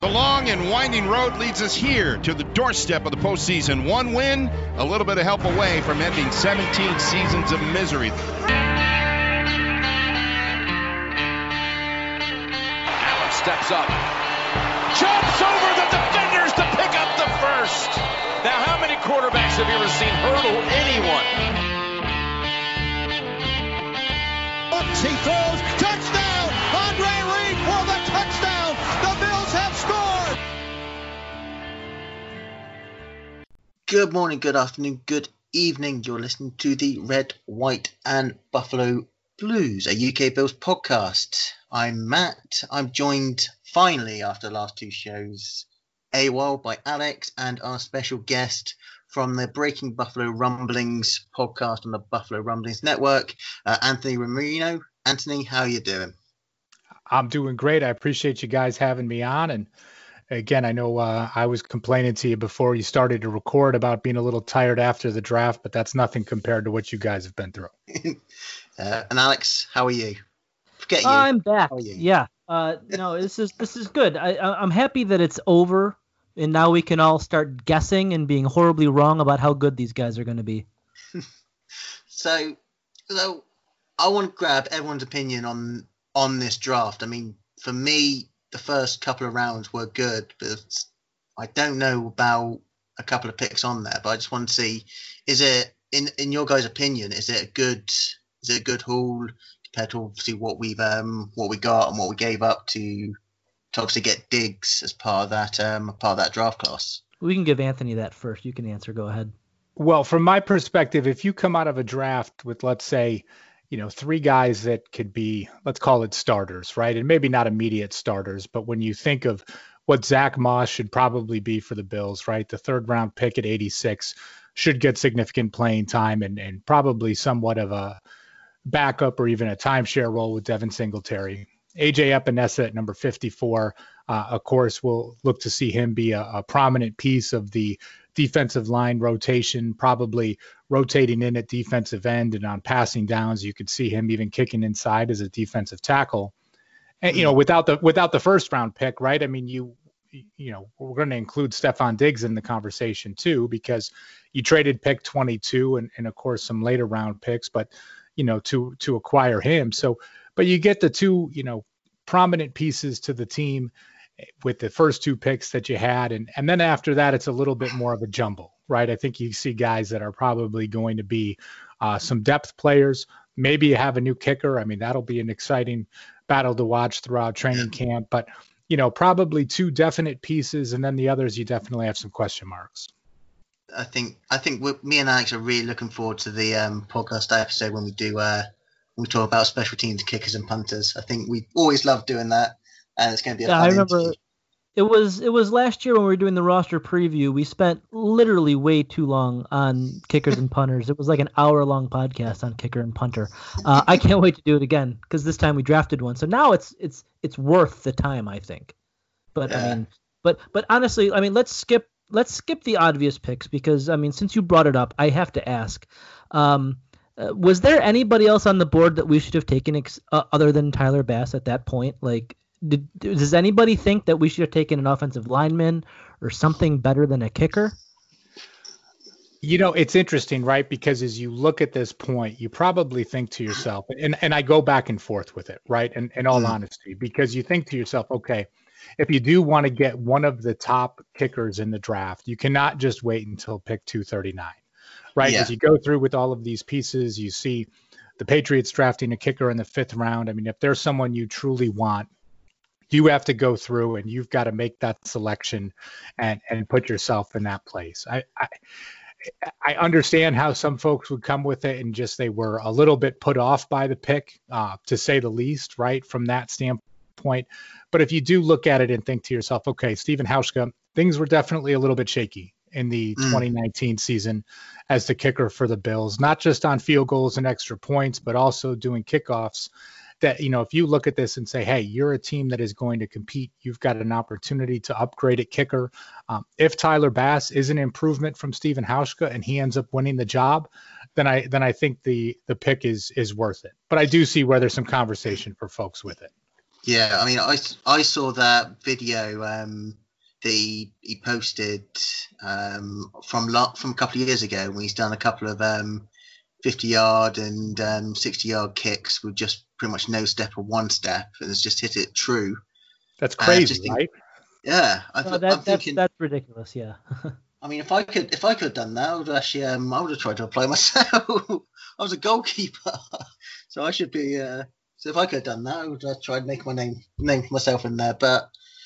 The long and winding road leads us here to the doorstep of the postseason. One win, a little bit of help away from ending 17 seasons of misery. Allen steps up, jumps over the defenders to pick up the first. Now, how many quarterbacks have you ever seen hurdle anyone? He throws, touchdown! Andre Reed for the touchdown! The Bills have scored! Good morning, good afternoon, good evening. You're listening to the Red, White and Buffalo Blues, a UK Bills podcast. I'm Matt. I'm joined finally after the last two shows AWOL by Alex and our special guest from the Breaking Buffalo Rumblings podcast on the Buffalo Rumblings Network, Anthony Romero. Anthony, how are you doing? I'm doing great. I appreciate you guys having me on. And again, I know I was complaining to you before you started to record about being a little tired after the draft, but that's nothing compared to what you guys have been through. And Alex, how are you? Forget you. I'm back. How are you? Yeah. No, this is good. I'm happy that it's over, and now we can all start guessing and being horribly wrong about how good these guys are going to be. So I want to grab everyone's opinion on this draft. I mean, for me, the first couple of rounds were good, but I don't know about a couple of picks on there. But I just want to see, is it in your guys' opinion, is it a good haul compared to obviously what we got and what we gave up to obviously get Diggs as part of that draft class? We can give Anthony that first. You can answer. Go ahead. Well, from my perspective, if you come out of a draft with, let's say, three guys that could be, let's call it starters, right? And maybe not immediate starters, but when you think of what Zach Moss should probably be for the Bills, right? The third round pick at 86 should get significant playing time and probably somewhat of a backup or even a timeshare role with Devin Singletary. AJ Epinesa at number 54, of course, we'll look to see him be a prominent piece of the defensive line rotation, probably rotating in at defensive end, and on passing downs, you could see him even kicking inside as a defensive tackle. And, without the first round pick, right? I mean, we're going to include Stefon Diggs in the conversation too, because you traded pick 22 and of course some later round picks, but to acquire him. So, but you get the two, prominent pieces to the team with the first two picks that you had. And then after that, it's a little bit more of a jumble, right? I think you see guys that are probably going to be some depth players. Maybe you have a new kicker. I mean, that'll be an exciting battle to watch throughout training camp, but probably two definite pieces. And then the others, you definitely have some question marks. I think me and Alex are really looking forward to the podcast episode when we talk about special teams, kickers and punters. I think we always love doing that, and it's going to be a fun remember interview. it was last year when we were doing the roster preview. We spent literally way too long on kickers and punters. It was like an hour-long podcast on kicker and punter. I can't wait to do it again because this time we drafted one. So now it's worth the time, I think. But yeah. I mean, but honestly, I mean, let's skip the obvious picks because I mean, since you brought it up, I have to ask. Was there anybody else on the board that we should have taken other than Tyler Bass at that point? Like, does anybody think that we should have taken an offensive lineman or something better than a kicker? It's interesting, right? Because as you look at this point, you probably think to yourself, and I go back and forth with it, right? And in all honesty, because you think to yourself, okay, if you do want to get one of the top kickers in the draft, you cannot just wait until pick 239. Right. Yeah. As you go through with all of these pieces, you see the Patriots drafting a kicker in the 5th round. I mean, if there's someone you truly want, you have to go through and you've got to make that selection and put yourself in that place. I understand how some folks would come with it and just they were a little bit put off by the pick, to say the least, right, from that standpoint. But if you do look at it and think to yourself, okay, Stephen Hauschka, things were definitely a little bit shaky in the 2019 season as the kicker for the Bills, not just on field goals and extra points, but also doing kickoffs. That, if you look at this and say, hey, you're a team that is going to compete, you've got an opportunity to upgrade at kicker. If Tyler Bass is an improvement from Stephen Hauschka and he ends up winning the job, then I think the pick is worth it. But I do see where there's some conversation for folks with it. Yeah, I mean, I saw that video that he posted from a couple of years ago when he's done a couple of 50-yard and 60-yard kicks with just pretty much no step or one step, and has just hit it true. That's crazy, right? Yeah, I'm thinking that's ridiculous. Yeah. I mean, if I could have done that, I would actually I would have tried to apply myself. I was a goalkeeper, so I should be. So if I could have done that, I would have tried to make my name for myself in there. But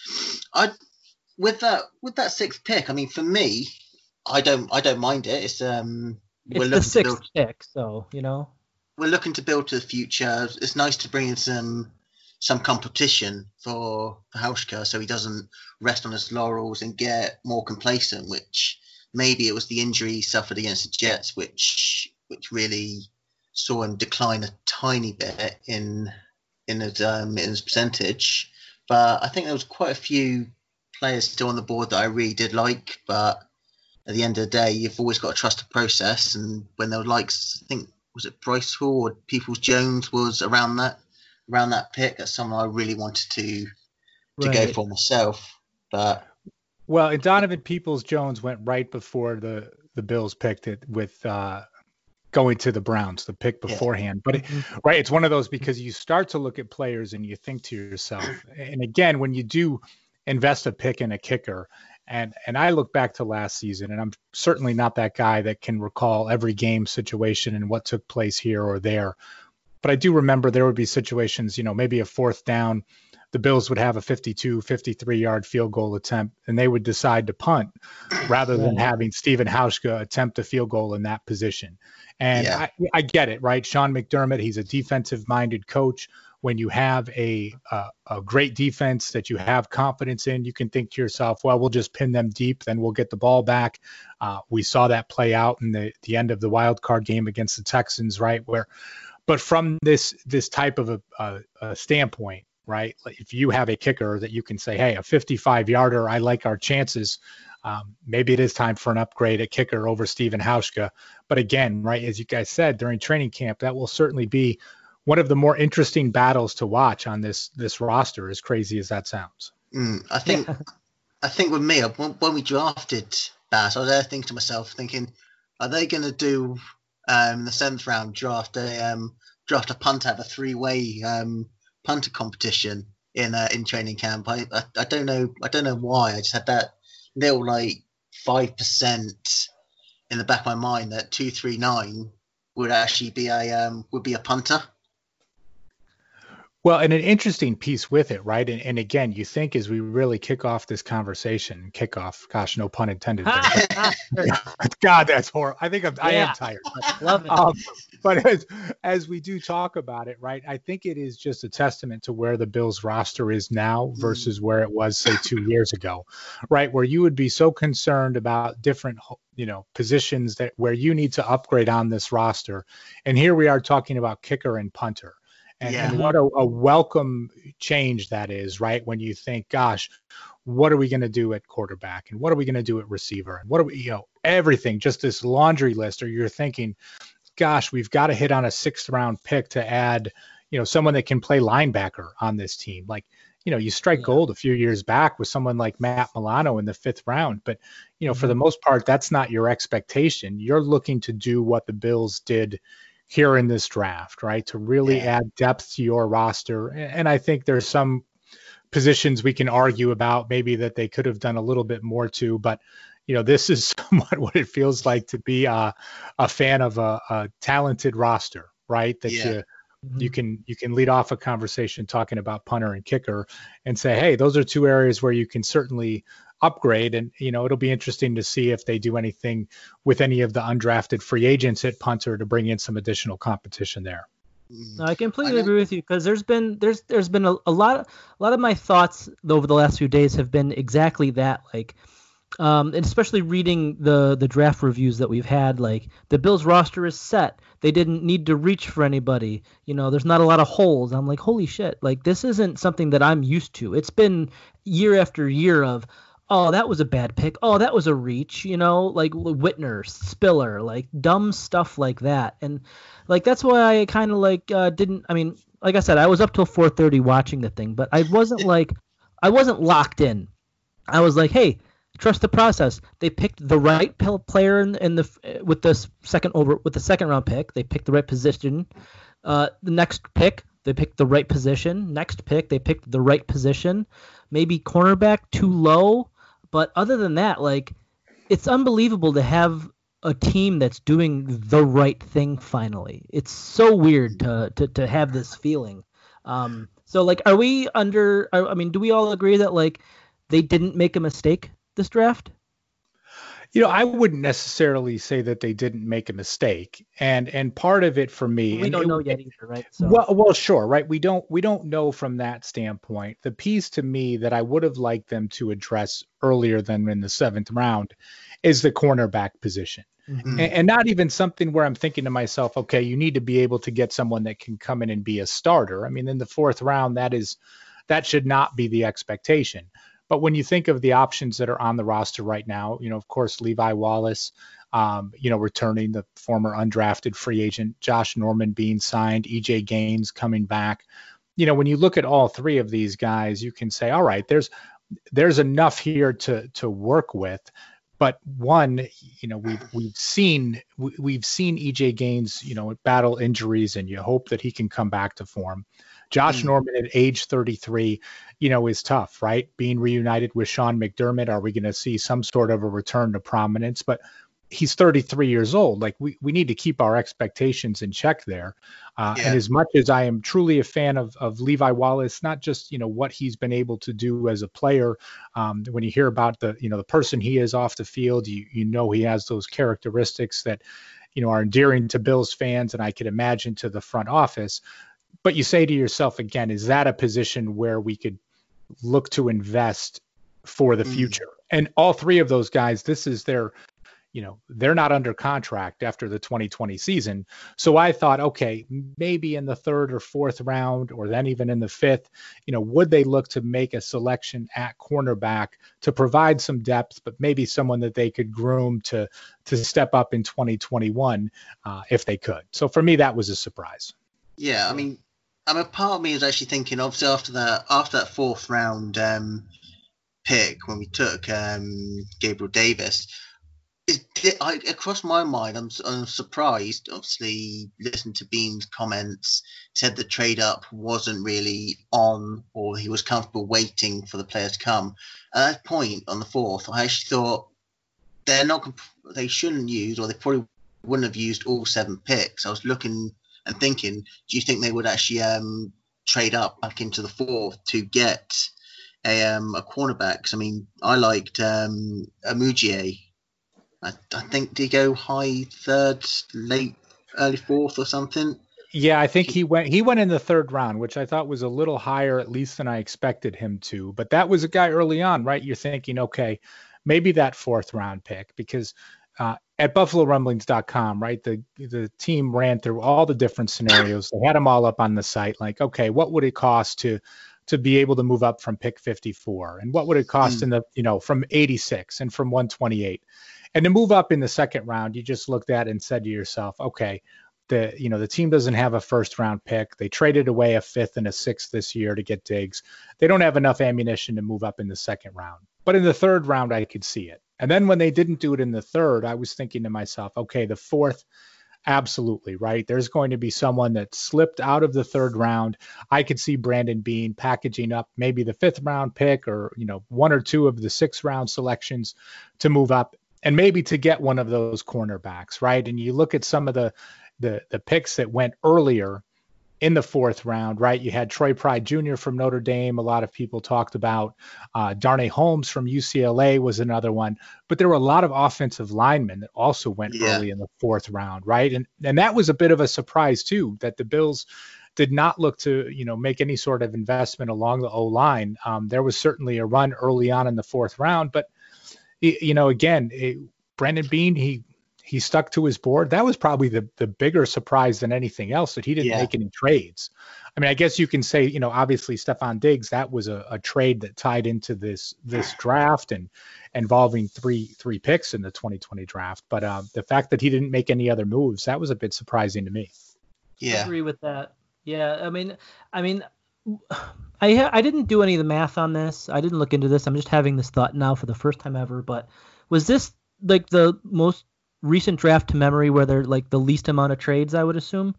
with that sixth pick, I mean, for me, I don't mind it. It's it's the sixth pick, so we're looking to build to the future. It's nice to bring in some competition for Hauschka, so he doesn't rest on his laurels and get more complacent. Which maybe it was the injury he suffered against the Jets, which really saw him decline a tiny bit in his percentage. But I think there was quite a few players still on the board that I really did like. But at the end of the day, you've always got to trust the process. And when there were likes, I think, was it Bryce Hall or Peoples-Jones was around that pick, that's someone I really wanted to go for myself. But and Donovan Peoples-Jones went right before the Bills picked it with going to the Browns, the pick beforehand. But it's one of those, because you start to look at players and you think to yourself, and again, when you do invest a pick in a kicker, and I look back to last season, and I'm certainly not that guy that can recall every game situation and what took place here or there. But I do remember there would be situations, maybe a fourth down, the Bills would have a 52, 53-yard field goal attempt, and they would decide to punt rather than having Stephen Hauschka attempt a field goal in that position. And I get it, right? Sean McDermott, he's a defensive-minded coach. When you have a great defense that you have confidence in, you can think to yourself, well, we'll just pin them deep, then we'll get the ball back. We saw that play out in the end of the wild card game against the Texans, right? But from this type of a standpoint, right? Like if you have a kicker that you can say, hey, a 55-yarder, I like our chances. Maybe it is time for an upgrade at kicker over Stephen Hauschka. But again, right, as you guys said, during training camp, that will certainly be one of the more interesting battles to watch on this roster, as crazy as that sounds. I think with me, when we drafted Bass, I was there thinking to myself, are they going to do in the 7th round draft a punter, have a 3-way punter competition in training camp? I don't know why. I just had that little 5% in the back of my mind that 239 would actually be a punter. Well, and an interesting piece with it, right? And again, you think as we really kick off this conversation, gosh, no pun intended. God, that's horrible. I think I am tired. Love it. But as we do talk about it, right, I think it is just a testament to where the Bills roster is now versus where it was, say, 2 years ago, right? Where you would be so concerned about different, positions where you need to upgrade on this roster. And here we are talking about kicker and punter. And what a welcome change that is, right? When you think, gosh, what are we going to do at quarterback? And what are we going to do at receiver? And what are we, everything, just this laundry list. Or you're thinking, gosh, we've got to hit on a 6th round pick to add, someone that can play linebacker on this team. Like, you strike gold a few years back with someone like Matt Milano in the 5th round. But, for the most part, that's not your expectation. You're looking to do what the Bills did here in this draft, right? To really add depth to your roster. And I think there's some positions we can argue about maybe that they could have done a little bit more to, but this is somewhat what it feels like to be a fan of a talented roster, right? That you can lead off a conversation talking about punter and kicker and say, hey, those are 2 areas where you can certainly upgrade. And, it'll be interesting to see if they do anything with any of the undrafted free agents at punter to bring in some additional competition there. No, I completely agree with you, because there's been a lot of my thoughts over the last few days have been exactly that. And especially reading the draft reviews that we've had, the Bills roster is set. They didn't need to reach for anybody. There's not a lot of holes. I'm like, holy shit. This isn't something that I'm used to. It's been year after year of, oh, that was a bad pick. Oh, that was a reach, like Whitner, Spiller, dumb stuff like that. And that's why I kind of didn't, like I said, I was up till 4:30 watching the thing, but I wasn't locked in. I was like, hey, trust the process. They picked the right player with the second round pick. They picked the right position. The next pick, they picked the right position. Next pick, they picked the right position. Maybe cornerback too low, but other than that, like, it's unbelievable to have a team that's doing the right thing finally. It's so weird to have this feeling. So like, do we all agree that like they didn't make a mistake this draft? I wouldn't necessarily say that they didn't make a mistake, and part of it for me, we don't know yet either, right? So. Well, sure, right? We don't know from that standpoint. The piece to me that I would have liked them to address earlier than in the 7th round is the cornerback position, and not even something where I'm thinking to myself, okay, you need to be able to get someone that can come in and be a starter. I mean, in the 4th round, that should not be the expectation. But when you think of the options that are on the roster right now, of course, Levi Wallace, returning, the former undrafted free agent, Josh Norman being signed, EJ Gaines coming back. When you look at all three of these guys, you can say, all right, there's enough here to work with. But one, we've seen EJ Gaines, battle injuries, and you hope that he can come back to form. Josh Norman at age 33, is tough, right? Being reunited with Sean McDermott, are we going to see some sort of a return to prominence? But he's 33 years old. Like, we need to keep our expectations in check there. And as much as I am truly a fan of Levi Wallace, not just, what he's been able to do as a player, when you hear about the person he is off the field, he has those characteristics that, are endearing to Bills fans, and I could imagine to the front office. But you say to yourself again, is that a position where we could look to invest for the future? And all three of those guys, this is their, they're not under contract after the 2020 season. So I thought, okay, maybe in the 3rd or 4th round, or then even in the 5th, would they look to make a selection at cornerback to provide some depth, but maybe someone that they could groom to step up in 2021 if they could. So for me, that was a surprise. Yeah, I mean, part of me is actually thinking, obviously, after that 4th round pick, when we took Gabriel Davis, across my mind, I'm surprised. Obviously, listened to Bean's comments, said the trade up wasn't really on, or he was comfortable waiting for the players to come. At that point on the 4th, I actually thought they shouldn't use, or they probably wouldn't have used all 7 picks. I was looking and thinking, do you think they would actually trade up back into the 4th to get a cornerback? 'Cause, I mean, I liked Amujier. I think, did he go high 3rd, early 4th or something? Yeah, I think he went in the 3rd round, which I thought was a little higher, at least, than I expected him to. But that was a guy early on, right? You're thinking, okay, maybe that 4th round pick, because at BuffaloRumblings.com, right, the team ran through all the different scenarios. They had them all up on the site. Like, okay, what would it cost to be able to move up from pick 54, and what would it cost in the from 86 and from 128, and to move up in the 2nd round? You just looked at it and said to yourself, okay, the team doesn't have a 1st round pick. They traded away a 5th and a 6th this year to get Diggs. They don't have enough ammunition to move up in the 2nd round. But in the 3rd round, I could see it. And then when they didn't do it in the 3rd, I was thinking to myself, okay, the 4th, absolutely, right? There's going to be someone that slipped out of the 3rd round. I could see Brandon Beane packaging up maybe the 5th round pick, or, 1 or 2 of the 6th round selections to move up, and maybe to get one of those cornerbacks, right? And you look at some of the picks that went earlier in the 4th round, right? You had Troy Pride Jr. from Notre Dame. A lot of people talked about Darnay Holmes from UCLA was another one, but there were a lot of offensive linemen that also went early in the 4th round, right? And that was a bit of a surprise too, that the Bills did not look to, make any sort of investment along the O-line. There was certainly a run early on in the 4th round, but again, Brandon Beane, he stuck to his board. That was probably the bigger surprise than anything else, that he didn't make any trades. I mean, I guess you can say, obviously Stephon Diggs, that was a trade that tied into this draft and involving three picks in the 2020 draft. But the fact that he didn't make any other moves, that was a bit surprising to me. Yeah, I agree with that. Yeah, I mean, I didn't do any of the math on this. I didn't look into this. I'm just having this thought now for the first time ever. But was this like the most recent draft to memory where there like the least amount of trades? I would assume.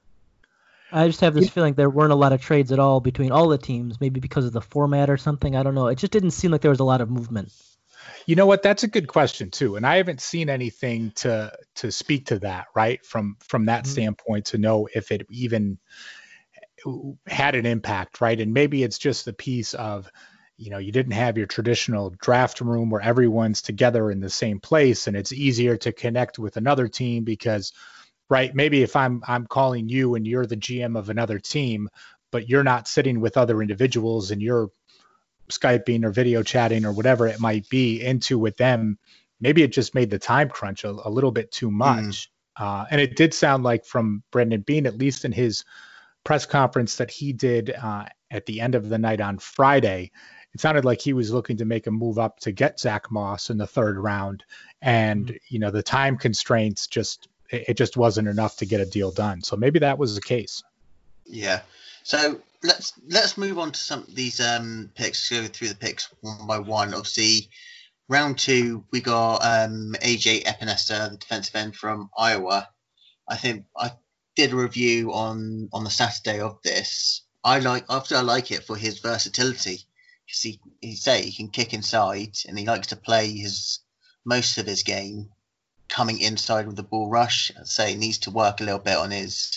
I just have this feeling there weren't a lot of trades at all between all the teams, maybe because of the format or something. I don't know. It just didn't seem like there was a lot of movement. You know what? That's a good question too, and I haven't seen anything to speak to that, right? From that standpoint, to know if it even had an impact, right? And maybe it's just the piece of, you didn't have your traditional draft room where everyone's together in the same place, and it's easier to connect with another team because, right? Maybe if I'm calling you and you're the GM of another team, but you're not sitting with other individuals and you're Skyping or video chatting or whatever it might be into with them, maybe it just made the time crunch a little bit too much. And it did sound like from Brandon Beane, at least in his press conference that he did at the end of the night on Friday, it sounded like he was looking to make a move up to get Zach Moss in the third round. And, the time constraints just wasn't enough to get a deal done. So maybe that was the case. Yeah. So let's move on to some of these picks. Go through the picks one by one. Obviously, round 2 we got AJ Epinesa, the defensive end from Iowa. I think I did a review on the Saturday of this. I like it for his versatility. He can kick inside, and he likes to play most of his game coming inside with the ball rush. I'd say he needs to work a little bit on his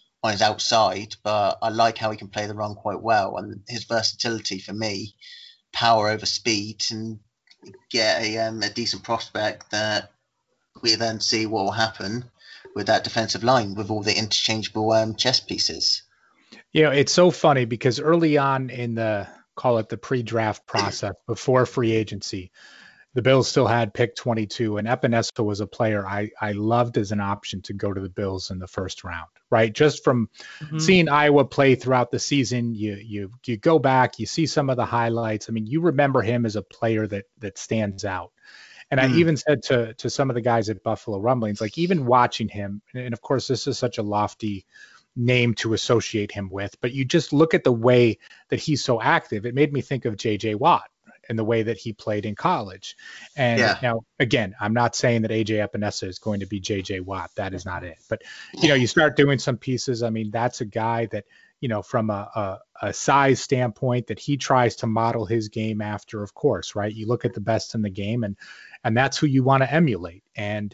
outside, but I like how he can play the run quite well, and his versatility for me, power over speed, and get a decent prospect that we then see what will happen with that defensive line with all the interchangeable chess pieces. It's so funny because early on in the pre-draft process before free agency, the Bills still had pick 22, and Epinesa was a player I loved as an option to go to the Bills in the first round, right? Just from seeing Iowa play throughout the season, you go back, you see some of the highlights. I mean, you remember him as a player that stands out. And I even said to some of the guys at Buffalo Rumblings, like even watching him, and of course this is such a lofty name to associate him with, but you just look at the way that he's so active. It made me think of J.J. Watt and the way that he played in college. And now, again, I'm not saying that AJ Epinesa is going to be J.J. Watt. That is not it. But, you start doing some pieces. I mean, that's a guy that, from a size standpoint that he tries to model his game after, of course, right? You look at the best in the game and that's who you want to emulate. And,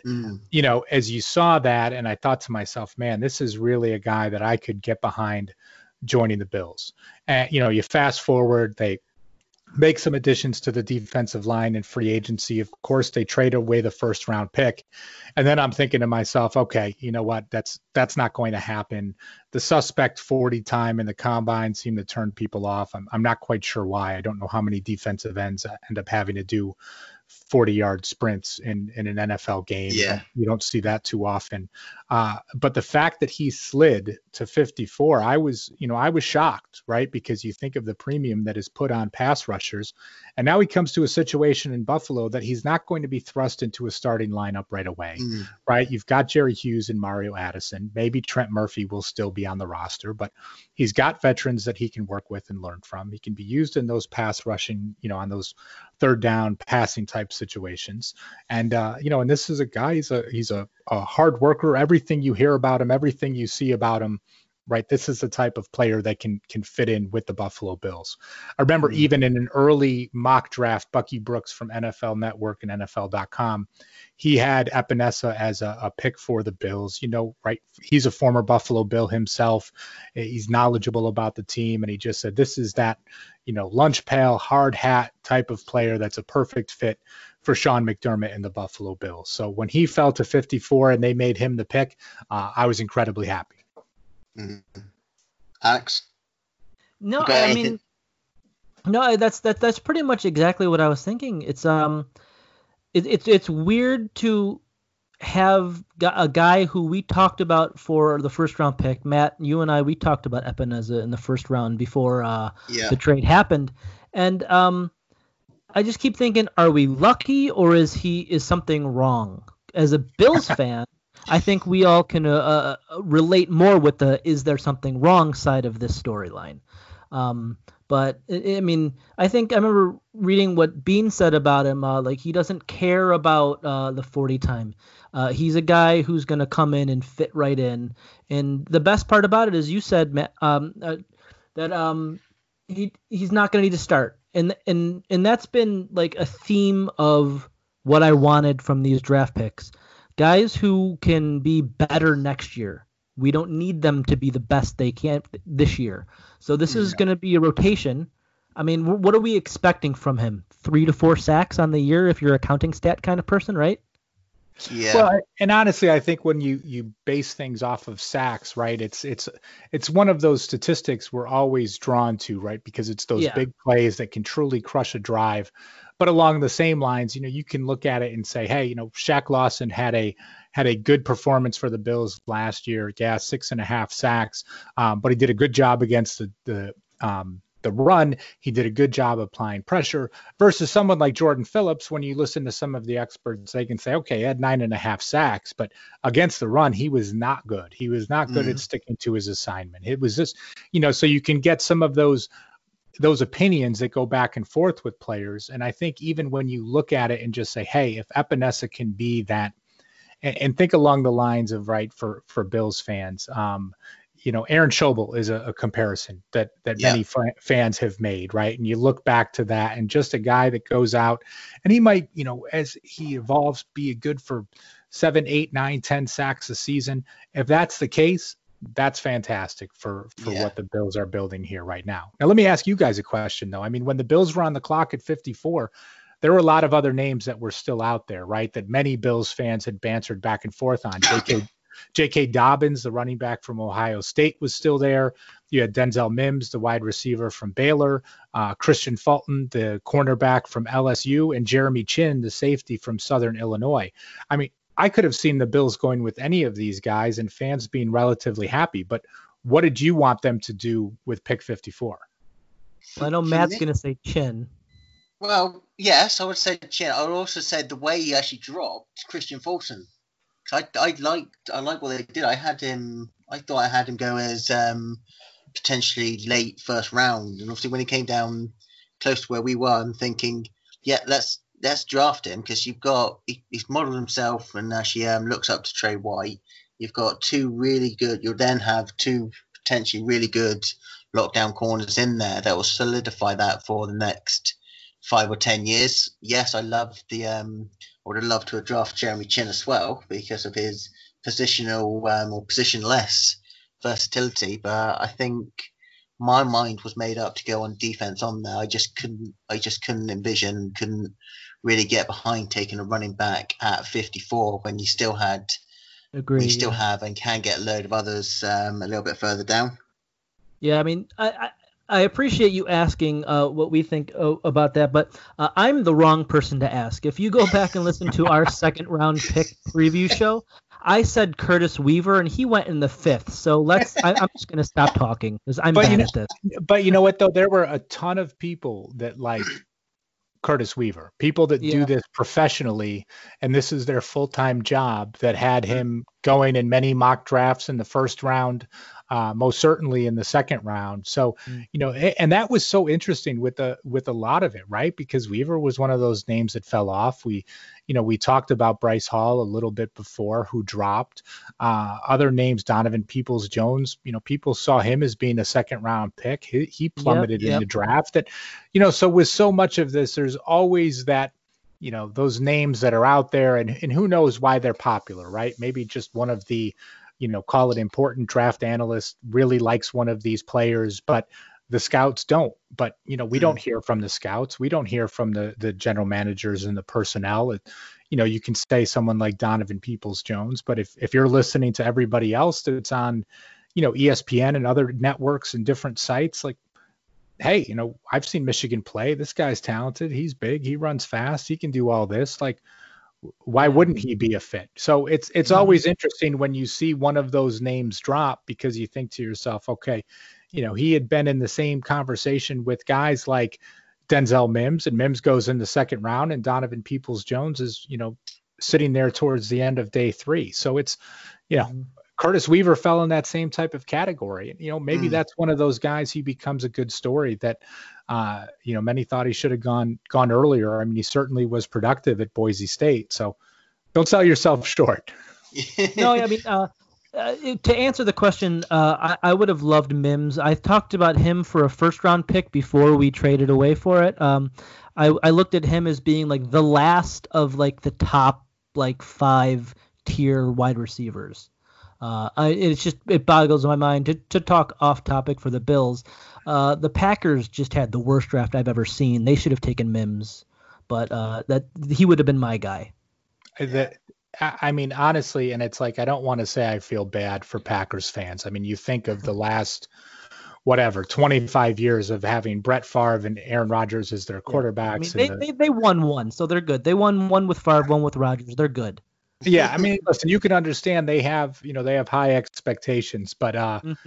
as you saw that, and I thought to myself, man, this is really a guy that I could get behind joining the Bills. And, you fast forward, they make some additions to the defensive line in free agency. Of course, they trade away the first round pick. And then I'm thinking to myself, okay, you know what? That's not going to happen. The suspect 40 time in the combine seemed to turn people off. I'm not quite sure why. I don't know how many defensive ends end up having to do 40-yard sprints in an NFL game. Yeah. You don't see that too often. But the fact that he slid to 54, I was shocked, right? Because you think of the premium that is put on pass rushers. And now he comes to a situation in Buffalo that he's not going to be thrust into a starting lineup right away, right? You've got Jerry Hughes and Mario Addison. Maybe Trent Murphy will still be on the roster, but he's got veterans that he can work with and learn from. He can be used in those pass rushing, on those third down passing type situations. And, and this is a guy, he's a hard worker. Everything you hear about him, everything you see about him, right? This is the type of player that can fit in with the Buffalo Bills. I remember even in an early mock draft, Bucky Brooks from NFL Network and NFL.com, he had Epinesa as a pick for the Bills, right? He's a former Buffalo Bill himself. He's knowledgeable about the team. And he just said, this is that, lunch pail, hard hat type of player that's a perfect fit for Sean McDermott and the Buffalo Bills. So when he fell to 54 and they made him the pick, I was incredibly happy. Alex? No, I mean, no, that's pretty much exactly what I was thinking. It's weird to have a guy who we talked about for the first round pick. Matt, you and I, we talked about Epinesa in the first round before the trade happened, and I just keep thinking, are we lucky or is something wrong? As a Bills fan, I think we all can relate more with the "is there something wrong" side of this storyline. But I mean, I remember reading what Bean said about him. Like, he doesn't care about the 40 time. He's a guy who's going to come in and fit right in. And the best part about it is, you said, Matt, that he's not going to need to start. And that's been like a theme of what I wanted from these draft picks. Guys who can be better next year. We don't need them to be the best they can this year. So this is going to be a rotation. I mean, what are we expecting from him? 3 to 4 sacks on the year if you're a counting stat kind of person, right? Yeah. Well, and honestly, I think when you base things off of sacks, right, it's one of those statistics we're always drawn to, right, because it's those big plays that can truly crush a drive. But along the same lines, you can look at it and say, hey, Shaq Lawson had a good performance for the Bills last year. Yeah, 6.5 sacks, but he did a good job against the run. He did a good job applying pressure versus someone like Jordan Phillips. When you listen to some of the experts, they can say, okay, he had 9.5 sacks, but against the run, he was not good. He was not good at sticking to his assignment. It was just, so you can get some of those opinions that go back and forth with players. And I think even when you look at it and just say, hey, if Epinesa can be that, and think along the lines of, right, for Bills fans, Aaron Schobel is a comparison that many fans have made, right? And you look back to that, and just a guy that goes out and he might, as he evolves, be good for 7, 8, 9, 10 sacks a season. If that's the case, that's fantastic for what the Bills are building here right now. Now, let me ask you guys a question, though. I mean, when the Bills were on the clock at 54, there were a lot of other names that were still out there, right, that many Bills fans had bantered back and forth on. J.K. Dobbins, the running back from Ohio State, was still there. You had Denzel Mims, the wide receiver from Baylor, Christian Fulton, the cornerback from LSU, and Jeremy Chin, the safety from Southern Illinois. I mean, I could have seen the Bills going with any of these guys and fans being relatively happy, but what did you want them to do with pick 54? Well, I know Matt's going to say Chin. Well, yes, I would say Chin. I would also say the way he actually dropped Christian Fulton. I like what they did. I thought I had him go as potentially late first round, and obviously when he came down close to where we were, I'm thinking, yeah, let's draft him, because he's modeled himself and actually looks up to Trey White. You've got two really good. You'll then have two potentially really good lockdown corners in there that will solidify that for the next 5 or 10 years. Yes, I love I would have loved to have drafted Jeremy Chin as well because of his positional or positionless versatility. But I think my mind was made up to go on defense on there. I just couldn't envision, couldn't really get behind taking a running back at 54 when you still had, have and can get a load of others a little bit further down. Yeah, I mean, I appreciate you asking what we think about that, but I'm the wrong person to ask. If you go back and listen to our second round pick preview show, I said Curtis Weaver, and he went in the 5th. So I'm just going to stop talking because I'm bad at this. But you know what, though? There were a ton of people that like Curtis Weaver, people that do this professionally, and this is their full-time job, that had him going in many mock drafts in the first round, most certainly in the second round. So, and that was so interesting with a lot of it, right? Because Weaver was one of those names that fell off. We talked about Bryce Hall a little bit before, who dropped. Other names, Donovan Peoples-Jones, people saw him as being a second round pick. He plummeted in the draft. That, so with so much of this, there's always that, those names that are out there, and who knows why they're popular, right? Maybe just one of the, call it important draft analysts really likes one of these players, but the scouts don't. But, we don't hear from the scouts. We don't hear from the general managers and the personnel. You can say someone like Donovan Peoples-Jones, but if you're listening to everybody else that's on, ESPN and other networks and different sites, like, hey, I've seen Michigan play. This guy's talented. He's big. He runs fast. He can do all this. Like, why wouldn't he be a fit? So it's always interesting when you see one of those names drop, because you think to yourself, okay, he had been in the same conversation with guys like Denzel Mims, and Mims goes in the second round, and Donovan Peoples-Jones is, sitting there towards the end of day 3. So it's, Curtis Weaver fell in that same type of category. Maybe that's one of those guys, he becomes a good story that, many thought he should have gone earlier. I mean, he certainly was productive at Boise State. So don't sell yourself short. No, I mean, to answer the question, I would have loved Mims. I talked about him for a first-round pick before we traded away for it. I looked at him as being like the last of like the top like 5-tier wide receivers. It boggles my mind to talk off topic for the Bills. The Packers just had the worst draft I've ever seen. They should have taken Mims, but that he would have been my guy. I mean, honestly, and it's like, I don't want to say I feel bad for Packers fans. I mean, you think of the last, 25 years of having Brett Favre and Aaron Rodgers as their quarterbacks. I mean, they won one, so they're good. They won one with Favre, one with Rodgers. They're good. Yeah, I mean, listen, you can understand they have high expectations, but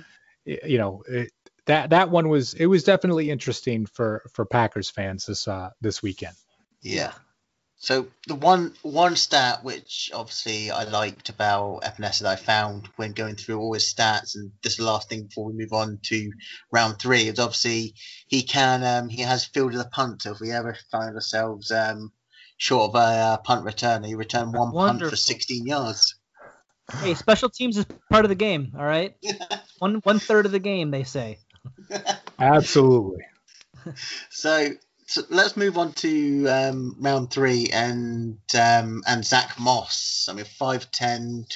that one was definitely interesting for Packers fans this weekend. Yeah. So the one stat which obviously I liked about Epenesa that I found when going through all his stats, and this is the last thing before we move on to round 3, is obviously he has fielded a punt. So if we ever find ourselves short of a punt return, he returned one punt for 16 yards. Hey, special teams is part of the game, all right? one third of the game, they say. Absolutely. So let's move on to round 3 and Zach Moss. I mean, 5'10",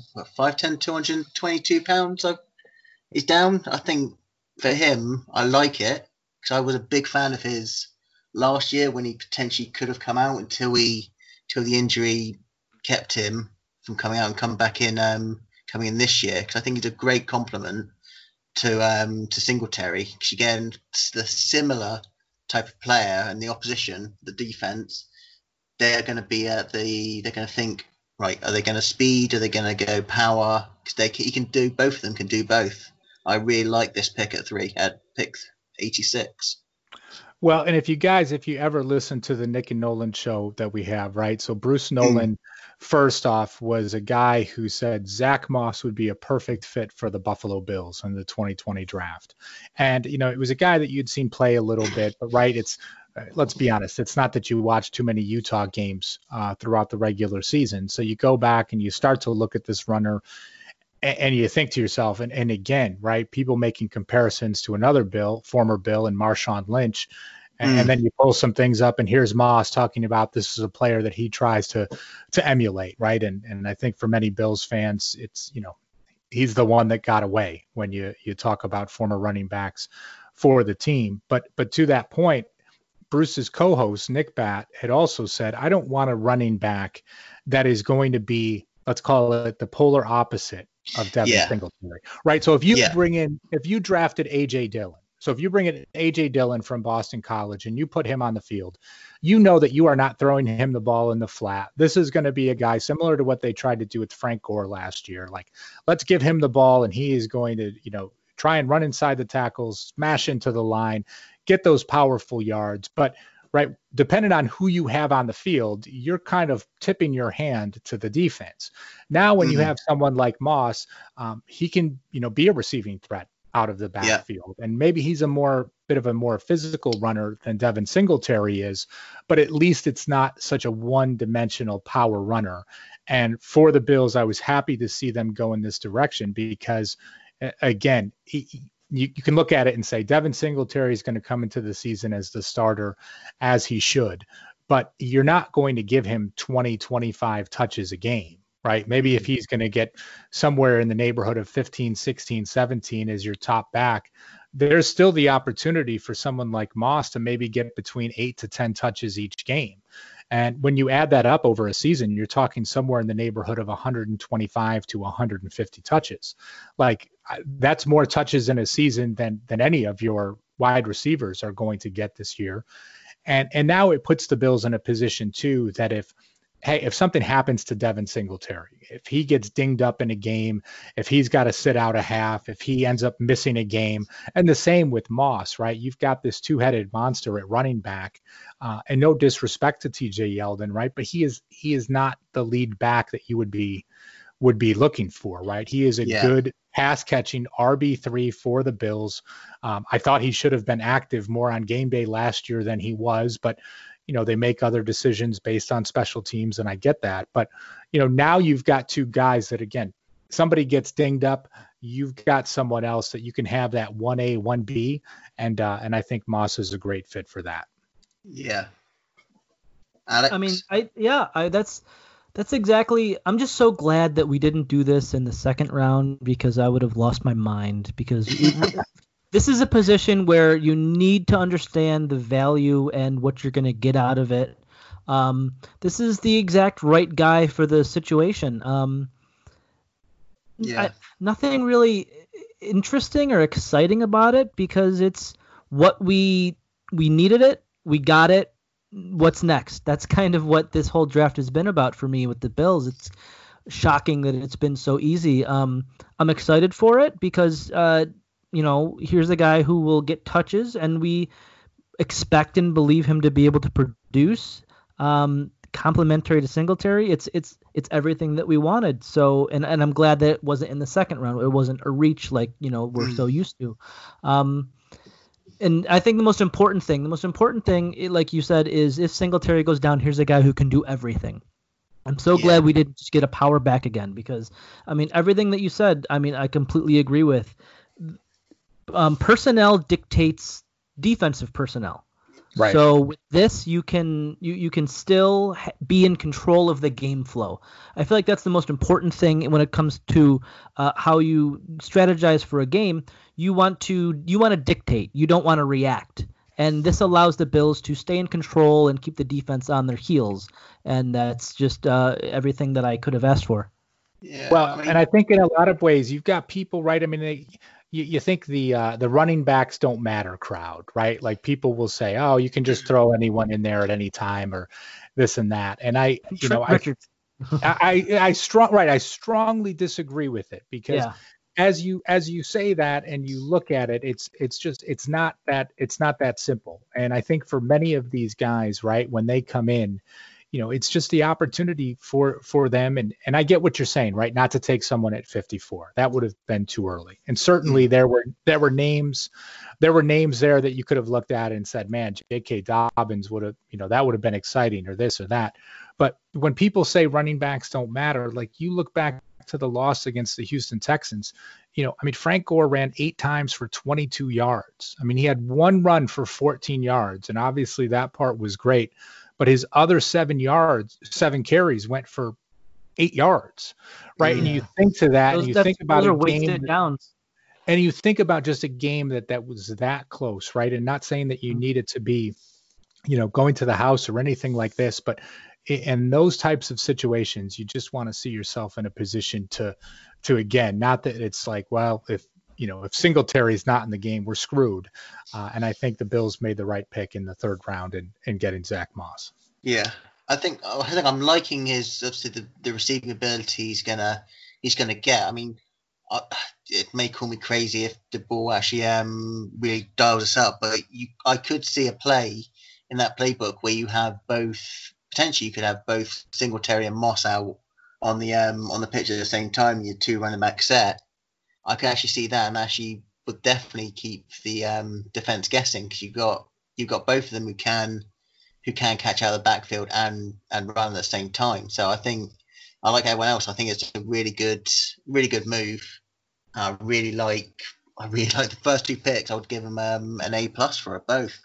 222 pounds. He's down. I think for him, I like it because I was a big fan of his last year when he potentially could have come out until the injury kept him from coming out and coming in this year. Because I think he's a great complement to Singletary. Because again, it's the similar type of player, and the opposition, the defense, they're going to be they're going to think, right, are they going to speed? Are they going to go power? Because he can do both of them. Can do both. I really like this pick at 3 at pick 86. Well, and if you ever listen to the Nick and Nolan show that we have, right? So Bruce Nolan, first off, was a guy who said Zach Moss would be a perfect fit for the Buffalo Bills in the 2020 draft. And, it was a guy that you'd seen play a little bit, but right, let's be honest, it's not that you watch too many Utah games throughout the regular season. So you go back and you start to look at this runner and you think to yourself, and again, right, people making comparisons to another former Bill and Marshawn Lynch. And then you pull some things up, and here's Moss talking about this is a player that he tries to emulate, right? And I think for many Bills fans, it's, he's the one that got away when you talk about former running backs for the team. But to that point, Bruce's co-host, Nick Batt, had also said, I don't want a running back that is going to be, let's call it the polar opposite of Devin Singletary, right? So if you drafted A.J. Dillon, so if you bring in A.J. Dillon from Boston College and you put him on the field, you know that you are not throwing him the ball in the flat. This is going to be a guy similar to what they tried to do with Frank Gore last year. Like, let's give him the ball and he is going to, try and run inside the tackles, smash into the line, get those powerful yards. But right, depending on who you have on the field, you're kind of tipping your hand to the defense. Now, when you have someone like Moss, he can, be a receiving threat out of the backfield. And maybe he's a bit of a more physical runner than Devin Singletary is, but at least it's not such a one-dimensional power runner. And for the Bills, I was happy to see them go in this direction because, again, you can look at it and say Devin Singletary is going to come into the season as the starter, as he should, but you're not going to give him 20, 25 touches a game. Right. Maybe if he's going to get somewhere in the neighborhood of 15, 16, 17 as your top back, there's still the opportunity for someone like Moss to maybe get between 8 to 10 touches each game. And when you add that up over a season, you're talking somewhere in the neighborhood of 125 to 150 touches. Like, that's more touches in a season than any of your wide receivers are going to get this year. And now it puts the Bills in a position too, that if hey, if something happens to Devin Singletary, if he gets dinged up in a game, if he's got to sit out a half, if he ends up missing a game, and the same with Moss, right? You've got this two-headed monster at running back, and no disrespect to TJ Yeldon, right? But he is not the lead back that you would be looking for, right? He is a good pass catching RB3 for the Bills. I thought he should have been active more on game day last year than he was, but they make other decisions based on special teams, and I get that. But, now you've got two guys that, again, somebody gets dinged up, you've got someone else that you can have that 1A, 1B, and I think Moss is a great fit for that. Yeah. Alex? I mean, that's exactly. I'm just so glad that we didn't do this in the second round, because I would have lost my mind, because this is a position where you need to understand the value and what you're going to get out of it. This is the exact right guy for the situation. Nothing really interesting or exciting about it, because it's what we needed it. We got it. What's next? That's kind of what this whole draft has been about for me with the Bills. It's shocking that it's been so easy. I'm excited for it because, here's a guy who will get touches, and we expect and believe him to be able to produce. Complementary to Singletary, it's everything that we wanted. So, and I'm glad that it wasn't in the second round. It wasn't a reach like we're so used to. And I think the most important thing, like you said, is if Singletary goes down, here's a guy who can do everything. I'm so glad we didn't just get a power back again, because, everything that you said, I completely agree with. Personnel dictates defensive personnel. Right. So with this, you can still be in control of the game flow. I feel like that's the most important thing when it comes to how you strategize for a game. You want to dictate. You don't want to react. And this allows the Bills to stay in control and keep the defense on their heels. And that's just everything that I could have asked for. Yeah. Well, and I think in a lot of ways, you've got people, right? You think the running backs don't matter crowd, right? Like people will say, oh, you can just throw anyone in there at any time or this and that. And I strongly disagree with it, because as you say that and you look at it, it's not that simple. And I think for many of these guys, right, when they come in, it's just the opportunity for them. And I get what you're saying, right? Not to take someone at 54. That would have been too early. And certainly there were names there that you could have looked at and said, man, J.K. Dobbins would have, that would have been exciting, or this or that. But when people say running backs don't matter, like you look back to the loss against the Houston Texans, Frank Gore ran 8 times for 22 yards. He had one run for 14 yards. And obviously that part was great. But his other 7 carries went for 8 yards, right? Yeah. And you think to that, and you think about a game, downs. And you think about just a game that was that close, right? And not saying that you need it to be, going to the house or anything like this, but in those types of situations, you just want to see yourself in a position to again, not that it's like, well, if Singletary's not in the game, we're screwed. And I think the Bills made the right pick in the third round in getting Zach Moss. Yeah, I think I'm liking his, obviously the receiving ability he's gonna get. It may call me crazy if the ball actually really dials us up, but I could see a play in that playbook where you have potentially you could have both Singletary and Moss out on the pitch at the same time. Your two running back set. I could actually see that, and actually would definitely keep the defense guessing, because you've got both of them who can catch out of the backfield and run at the same time. So I think, I like everyone else, I think it's a really good move. I really like the first 2 picks. I would give them an A+ for it both.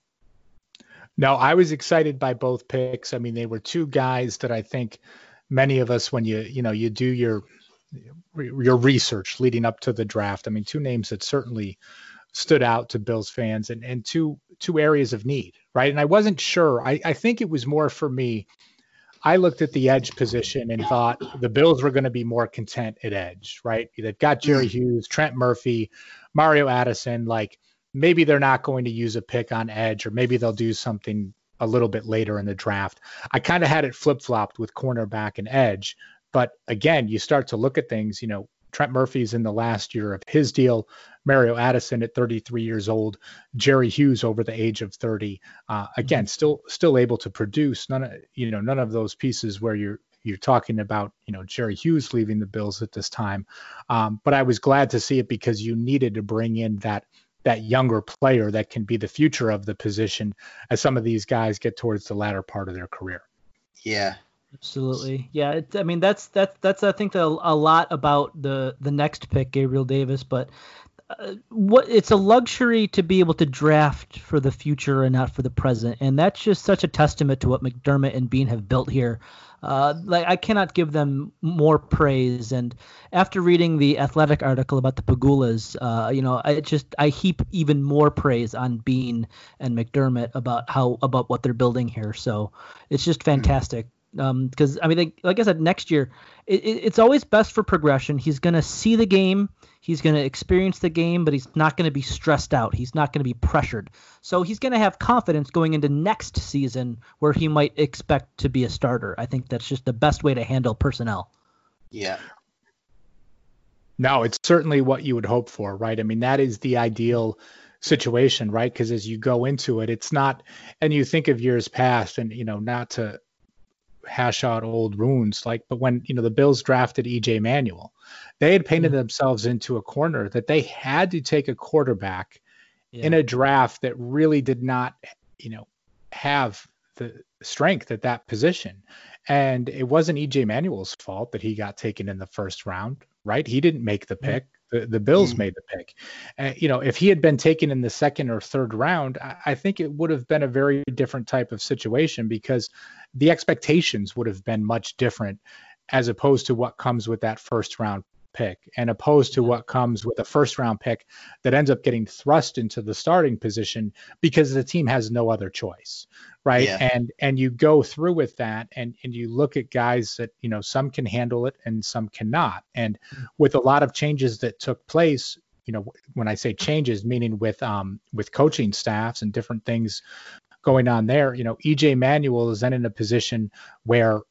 No, I was excited by both picks. They were 2 guys that I think many of us, when you do your research leading up to the draft, 2 names that certainly stood out to Bills fans, and two areas of need, right? And I wasn't sure. I think it was more for me. I looked at the edge position and thought the Bills were going to be more content at edge, right? They've got Jerry Hughes, Trent Murphy, Mario Addison. Like maybe they're not going to use a pick on edge, or maybe they'll do something a little bit later in the draft. I kind of had it flip-flopped with cornerback and edge. But again, you start to look at things, Trent Murphy's in the last year of his deal, Mario Addison at 33 years old, Jerry Hughes over the age of 30. Again, still able to produce. None of those pieces where you're talking about, Jerry Hughes leaving the Bills at this time. But I was glad to see it because you needed to bring in that younger player that can be the future of the position as some of these guys get towards the latter part of their career. Yeah. Absolutely. Yeah. That's I think a lot about the next pick, Gabriel Davis, but it's a luxury to be able to draft for the future and not for the present. And that's just such a testament to what McDermott and Beane have built here. I cannot give them more praise. And after reading the Athletic article about the Pagulas, I heap even more praise on Beane and McDermott about what they're building here. So it's just fantastic. Because like I said, next year it's always best for progression. He's going to see the game, he's going to experience the game, but he's not going to be stressed out. He's not going to be pressured. So he's going to have confidence going into next season where he might expect to be a starter. I think that's just the best way to handle personnel. Yeah. No, it's certainly what you would hope for, right? I mean, that is the ideal situation, right? Because as you go into it, it's not, and you think of years past, and not to hash out old wounds, but when the Bills drafted EJ Manuel, they had painted themselves into a corner that they had to take a quarterback in a draft that really did not have the strength at that position. And it wasn't EJ Manuel's fault that he got taken in the first round, right? He didn't make the pick. The Bills made the pick. If he had been taken in the second or third round, I think it would have been a very different type of situation because the expectations would have been much different as opposed to what comes with that first round pick and opposed to what comes with a first round pick that ends up getting thrust into the starting position because the team has no other choice. Right. Yeah. And you go through with that and you look at guys that, some can handle it and some cannot. And with a lot of changes that took place, when I say changes, meaning with coaching staffs and different things going on there, EJ Manuel is then in a position where,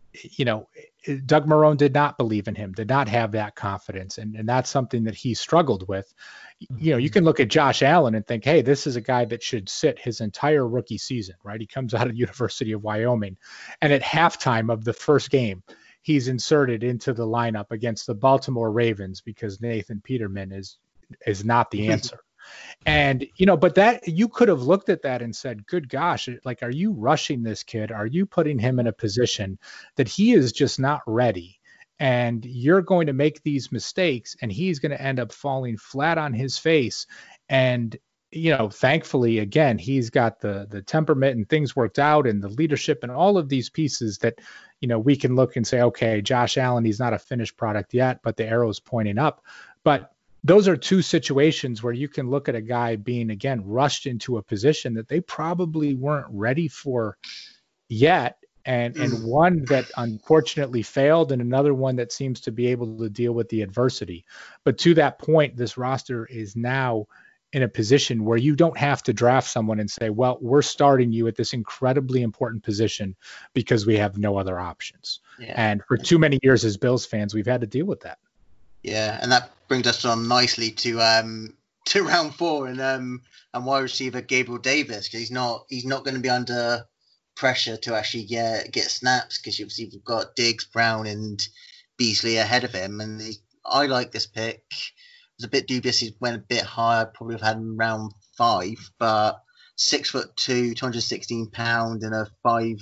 Doug Marrone did not believe in him, did not have that confidence. And that's something that he struggled with. You can look at Josh Allen and think, hey, this is a guy that should sit his entire rookie season, right? He comes out of the University of Wyoming. And at halftime of the first game, he's inserted into the lineup against the Baltimore Ravens because Nathan Peterman is not the answer. And, but that you could have looked at that and said, good gosh, are you rushing this kid? Are you putting him in a position that he is just not ready? And you're going to make these mistakes and he's going to end up falling flat on his face. And, thankfully, again, he's got the temperament and things worked out and the leadership and all of these pieces that, we can look and say, okay, Josh Allen, he's not a finished product yet, but the arrow's pointing up. But those are two situations where you can look at a guy being, again, rushed into a position that they probably weren't ready for yet. And one that unfortunately failed and another one that seems to be able to deal with the adversity. But to that point, this roster is now in a position where you don't have to draft someone and say, well, we're starting you at this incredibly important position because we have no other options. Yeah. And for too many years as Bills fans, we've had to deal with that. Yeah, and that brings us on nicely to round 4 and wide receiver Gabriel Davis, because he's not going to be under pressure to actually get snaps because obviously we've got Diggs, Brown, and Beasley ahead of him. And I like this pick. It was a bit dubious. He went a bit higher. I'd probably have had him round 5, but 6'2", 216 pound, and a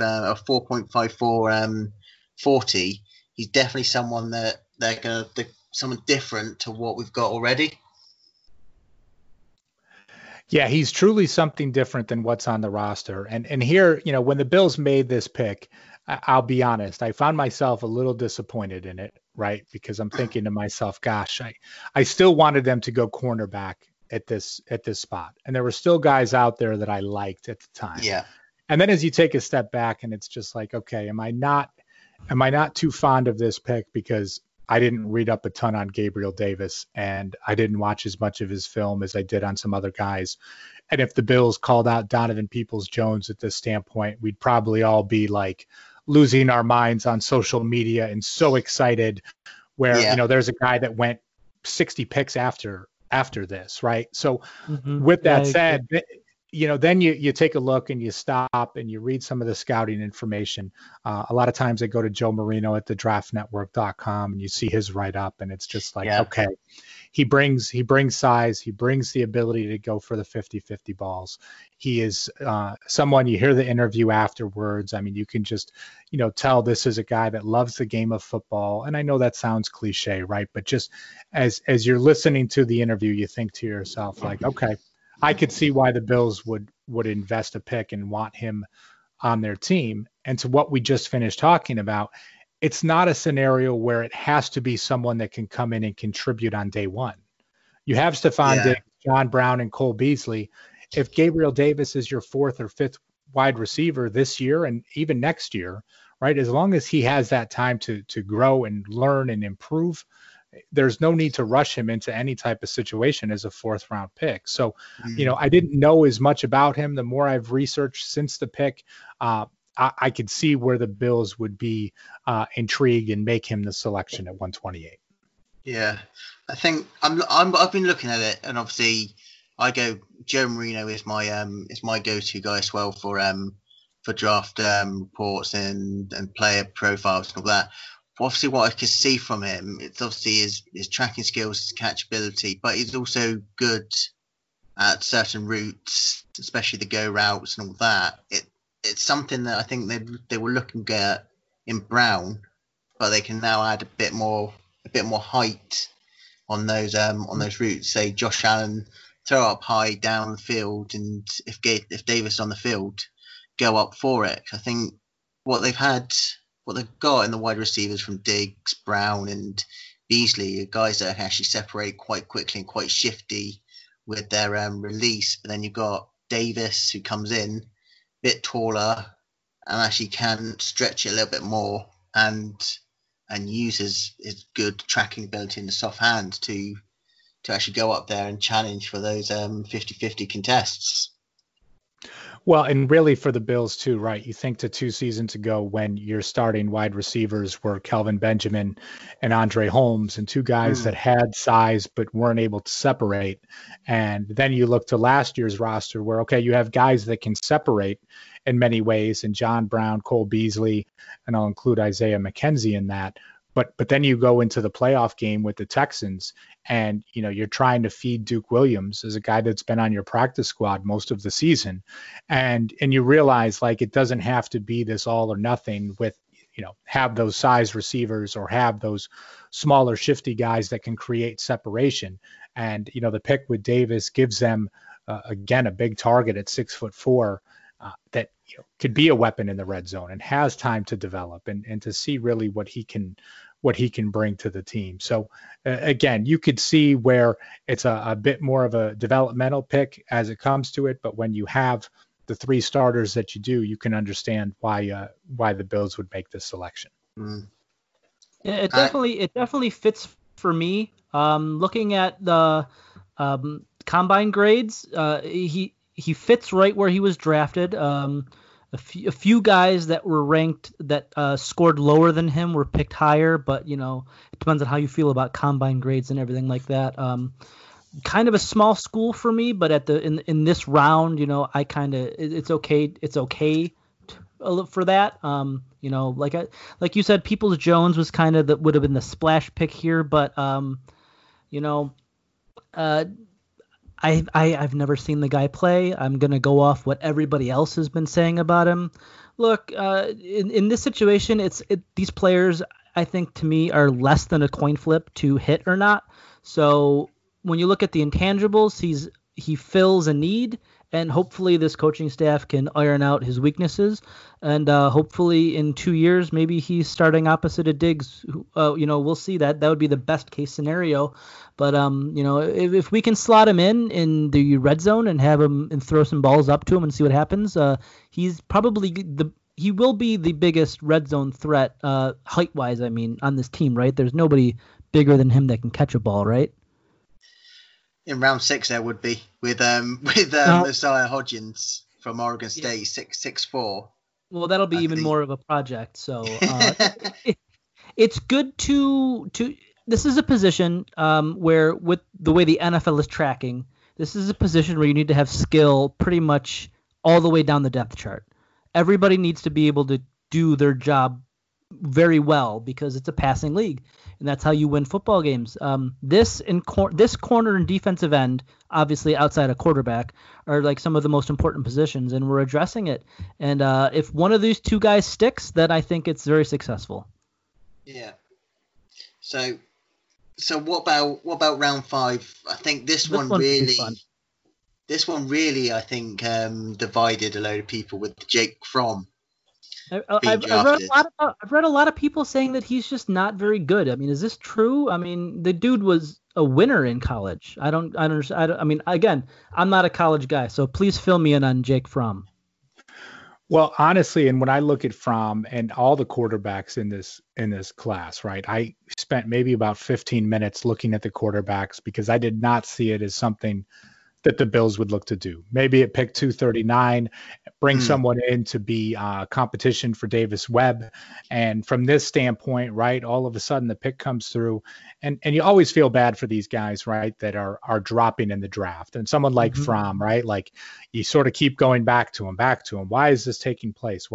4.54 40. He's definitely someone that they're going to. Someone different to what we've got already. Yeah, he's truly something different than what's on the roster. And here, when the Bills made this pick, I'll be honest, I found myself a little disappointed in it, right? Because I'm thinking to myself, gosh, I still wanted them to go cornerback at this spot. And there were still guys out there that I liked at the time. Yeah. And then as you take a step back and it's just like, okay, am I not too fond of this pick because I didn't read up a ton on Gabriel Davis, and I didn't watch as much of his film as I did on some other guys. And if the Bills called out Donovan Peoples-Jones at this standpoint, we'd probably all be like losing our minds on social media and so excited where, there's a guy that went 60 picks after this, right? So with that said, then you take a look and you stop and you read some of the scouting information. A lot of times I go to Joe Marino at thedraftnetwork.com and you see his write-up, and it's just like, okay, he brings size, he brings the ability to go for the 50-50 balls. He is someone, you hear the interview afterwards. I mean, you can just, tell this is a guy that loves the game of football. And I know that sounds cliche, right? But just as you're listening to the interview, you think to yourself like, okay, I could see why the Bills would invest a pick and want him on their team. And to what we just finished talking about, it's not a scenario where it has to be someone that can come in and contribute on day one. You have Stephon Diggs, John Brown, and Cole Beasley. If Gabriel Davis is your fourth or fifth wide receiver this year and even next year, right, as long as he has that time to grow and learn and improve, there's no need to rush him into any type of situation as a fourth round pick. So, I didn't know as much about him. The more I've researched since the pick, I could see where the Bills would be intrigued and make him the selection at 128. Yeah, I think I've been looking at it, and obviously Joe Marino is my go-to guy as well for draft reports and player profiles and all that. Obviously, what I could see from him, it's obviously his tracking skills, his catchability, but he's also good at certain routes, especially the go routes and all that. It's something that I think they were looking at in Brown, but they can now add a bit more height on those routes. Say Josh Allen, throw up high down the field, and if Davis is on the field, go up for it. I think what they've got in the wide receivers from Diggs, Brown, and Beasley are guys that actually separate quite quickly and quite shifty with their release. But then you've got Davis, who comes in a bit taller and actually can stretch it a little bit more and uses his good tracking ability in the soft hand to actually go up there and challenge for those 50-50 contests. Well, and really for the Bills too, right? You think to 2 seasons ago when your starting wide receivers were Kelvin Benjamin and Andre Holmes, and two guys that had size but weren't able to separate. And then you look to last year's roster where, okay, you have guys that can separate in many ways, and John Brown, Cole Beasley, and I'll include Isaiah McKenzie in that. But then you go into the playoff game with the Texans and, you're trying to feed Duke Williams as a guy that's been on your practice squad most of the season. And you realize like it doesn't have to be this all or nothing with, have those size receivers or have those smaller shifty guys that can create separation. And, the pick with Davis gives them, again, a big target at 6'4" that could be a weapon in the red zone and has time to develop and to see really what he can bring to the team. So again, you could see where it's a bit more of a developmental pick as it comes to it. But when you have the 3 starters that you do, you can understand why the Bills would make this selection. It definitely fits for me. Looking at the combine grades, he fits right where he was drafted. A few guys that were ranked that scored lower than him were picked higher, but it depends on how you feel about combine grades and everything like that. Kind of a small school for me, but in this round, I kind of it's okay for that. Like you said, Peoples-Jones was kind of would have been the splash pick here, but I've never seen the guy play. I'm going to go off what everybody else has been saying about him. Look, in this situation, these players, I think, to me, are less than a coin flip to hit or not. So when you look at the intangibles, he fills a need, and hopefully this coaching staff can iron out his weaknesses. And hopefully in 2 years, maybe he's starting opposite of Diggs. We'll see that. That would be the best case scenario. But, if we can slot him in the red zone and have him and throw some balls up to him and see what happens, he's probably he will be the biggest red zone threat, height-wise, I mean, on this team, right? There's nobody bigger than him that can catch a ball, right? In round 6, there would be with Messiah Hodgins from Oregon State, 6'4". Well, that'll be even more of a project. So it's good to. This is a position where, with the way the NFL is tracking, this is a position where you need to have skill pretty much all the way down the depth chart. Everybody needs to be able to do their job very well because it's a passing league, and that's how you win football games. This corner and defensive end, obviously outside of quarterback, are like some of the most important positions, and we're addressing it. And if one of these two guys sticks, then I think it's very successful. Yeah. So what about round 5? I think this one really, I think, divided a load of people with Jake Fromm. I've read a lot of people saying that he's just not very good. I mean, is this true? I mean, the dude was a winner in college. I mean, again, I'm not a college guy, so please fill me in on Jake Fromm. Well, honestly, and when I look at Fromm and all the quarterbacks in this class, right, I spent maybe about 15 minutes looking at the quarterbacks because I did not see it as something that the Bills would look to do. Maybe at pick 239, bring someone in to be competition for Davis Webb. And from this standpoint, right, all of a sudden the pick comes through and you always feel bad for these guys, right, that are dropping in the draft. And someone like Fromm, right, like you sort of keep going back to him. Why is this taking place?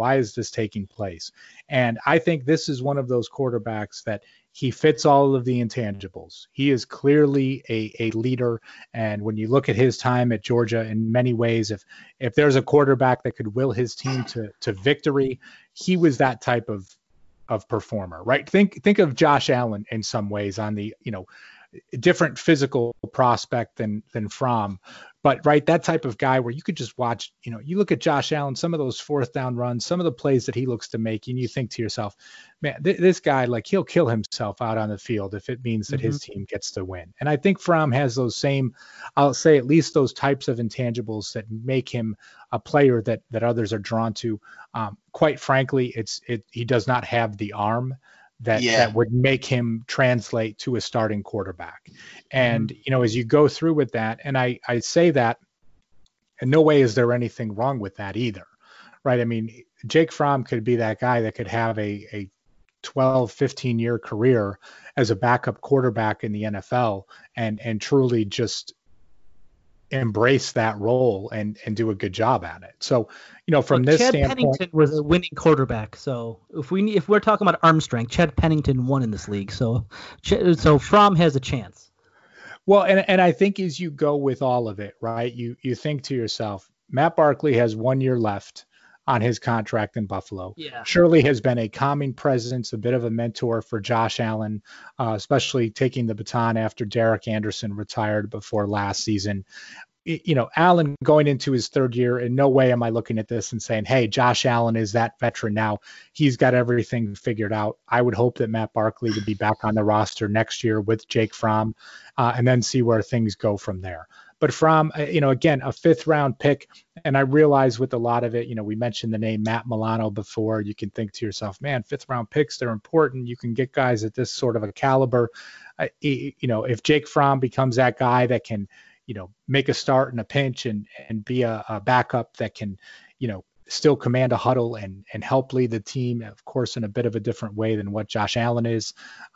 And I think this is one of those quarterbacks that he fits all of the intangibles. He is clearly a leader. And when you look at his time at Georgia, in many ways, if there's a quarterback that could will his team to victory, he was that type of performer, right? Think of Josh Allen in some ways on the, different physical prospect than Fromm. But right, that type of guy where you could just watch, you look at Josh Allen, some of those 4th down runs, some of the plays that he looks to make, and you think to yourself, man, this guy, like, he'll kill himself out on the field if it means that his team gets to win. And I think Fromm has those same, I'll say at least those types of intangibles that make him a player that others are drawn to. Quite frankly, he does not have the arm that would make him translate to a starting quarterback. And, as you go through with that, and I say that in no way is there anything wrong with that either, right? I mean, Jake Fromm could be that guy that could have a 12, 15-year career as a backup quarterback in the NFL and truly just embrace that role and do a good job at it. So, from this Chad standpoint, Pennington was a winning quarterback. So if we're talking about arm strength, Chad Pennington won in this league. So Fromm has a chance. Well, and I think as you go with all of it, right, you think to yourself, Matt Barkley has 1 year left on his contract in Buffalo. Yeah. Shirley has been a calming presence, a bit of a mentor for Josh Allen, especially taking the baton after Derek Anderson retired before last season. Allen going into his 3rd year, in no way am I looking at this and saying, hey, Josh Allen is that veteran now. He's got everything figured out. I would hope that Matt Barkley would be back on the roster next year with Jake Fromm and then see where things go from there. But Fromm, again, a 5th round pick. And I realize with a lot of it, we mentioned the name Matt Milano before. You can think to yourself, man, 5th round picks, they're important. You can get guys at this sort of a caliber. If Jake Fromm becomes that guy that can, make a start in a pinch and be a backup that can, still command a huddle and help lead the team, of course, in a bit of a different way than what Josh Allen is.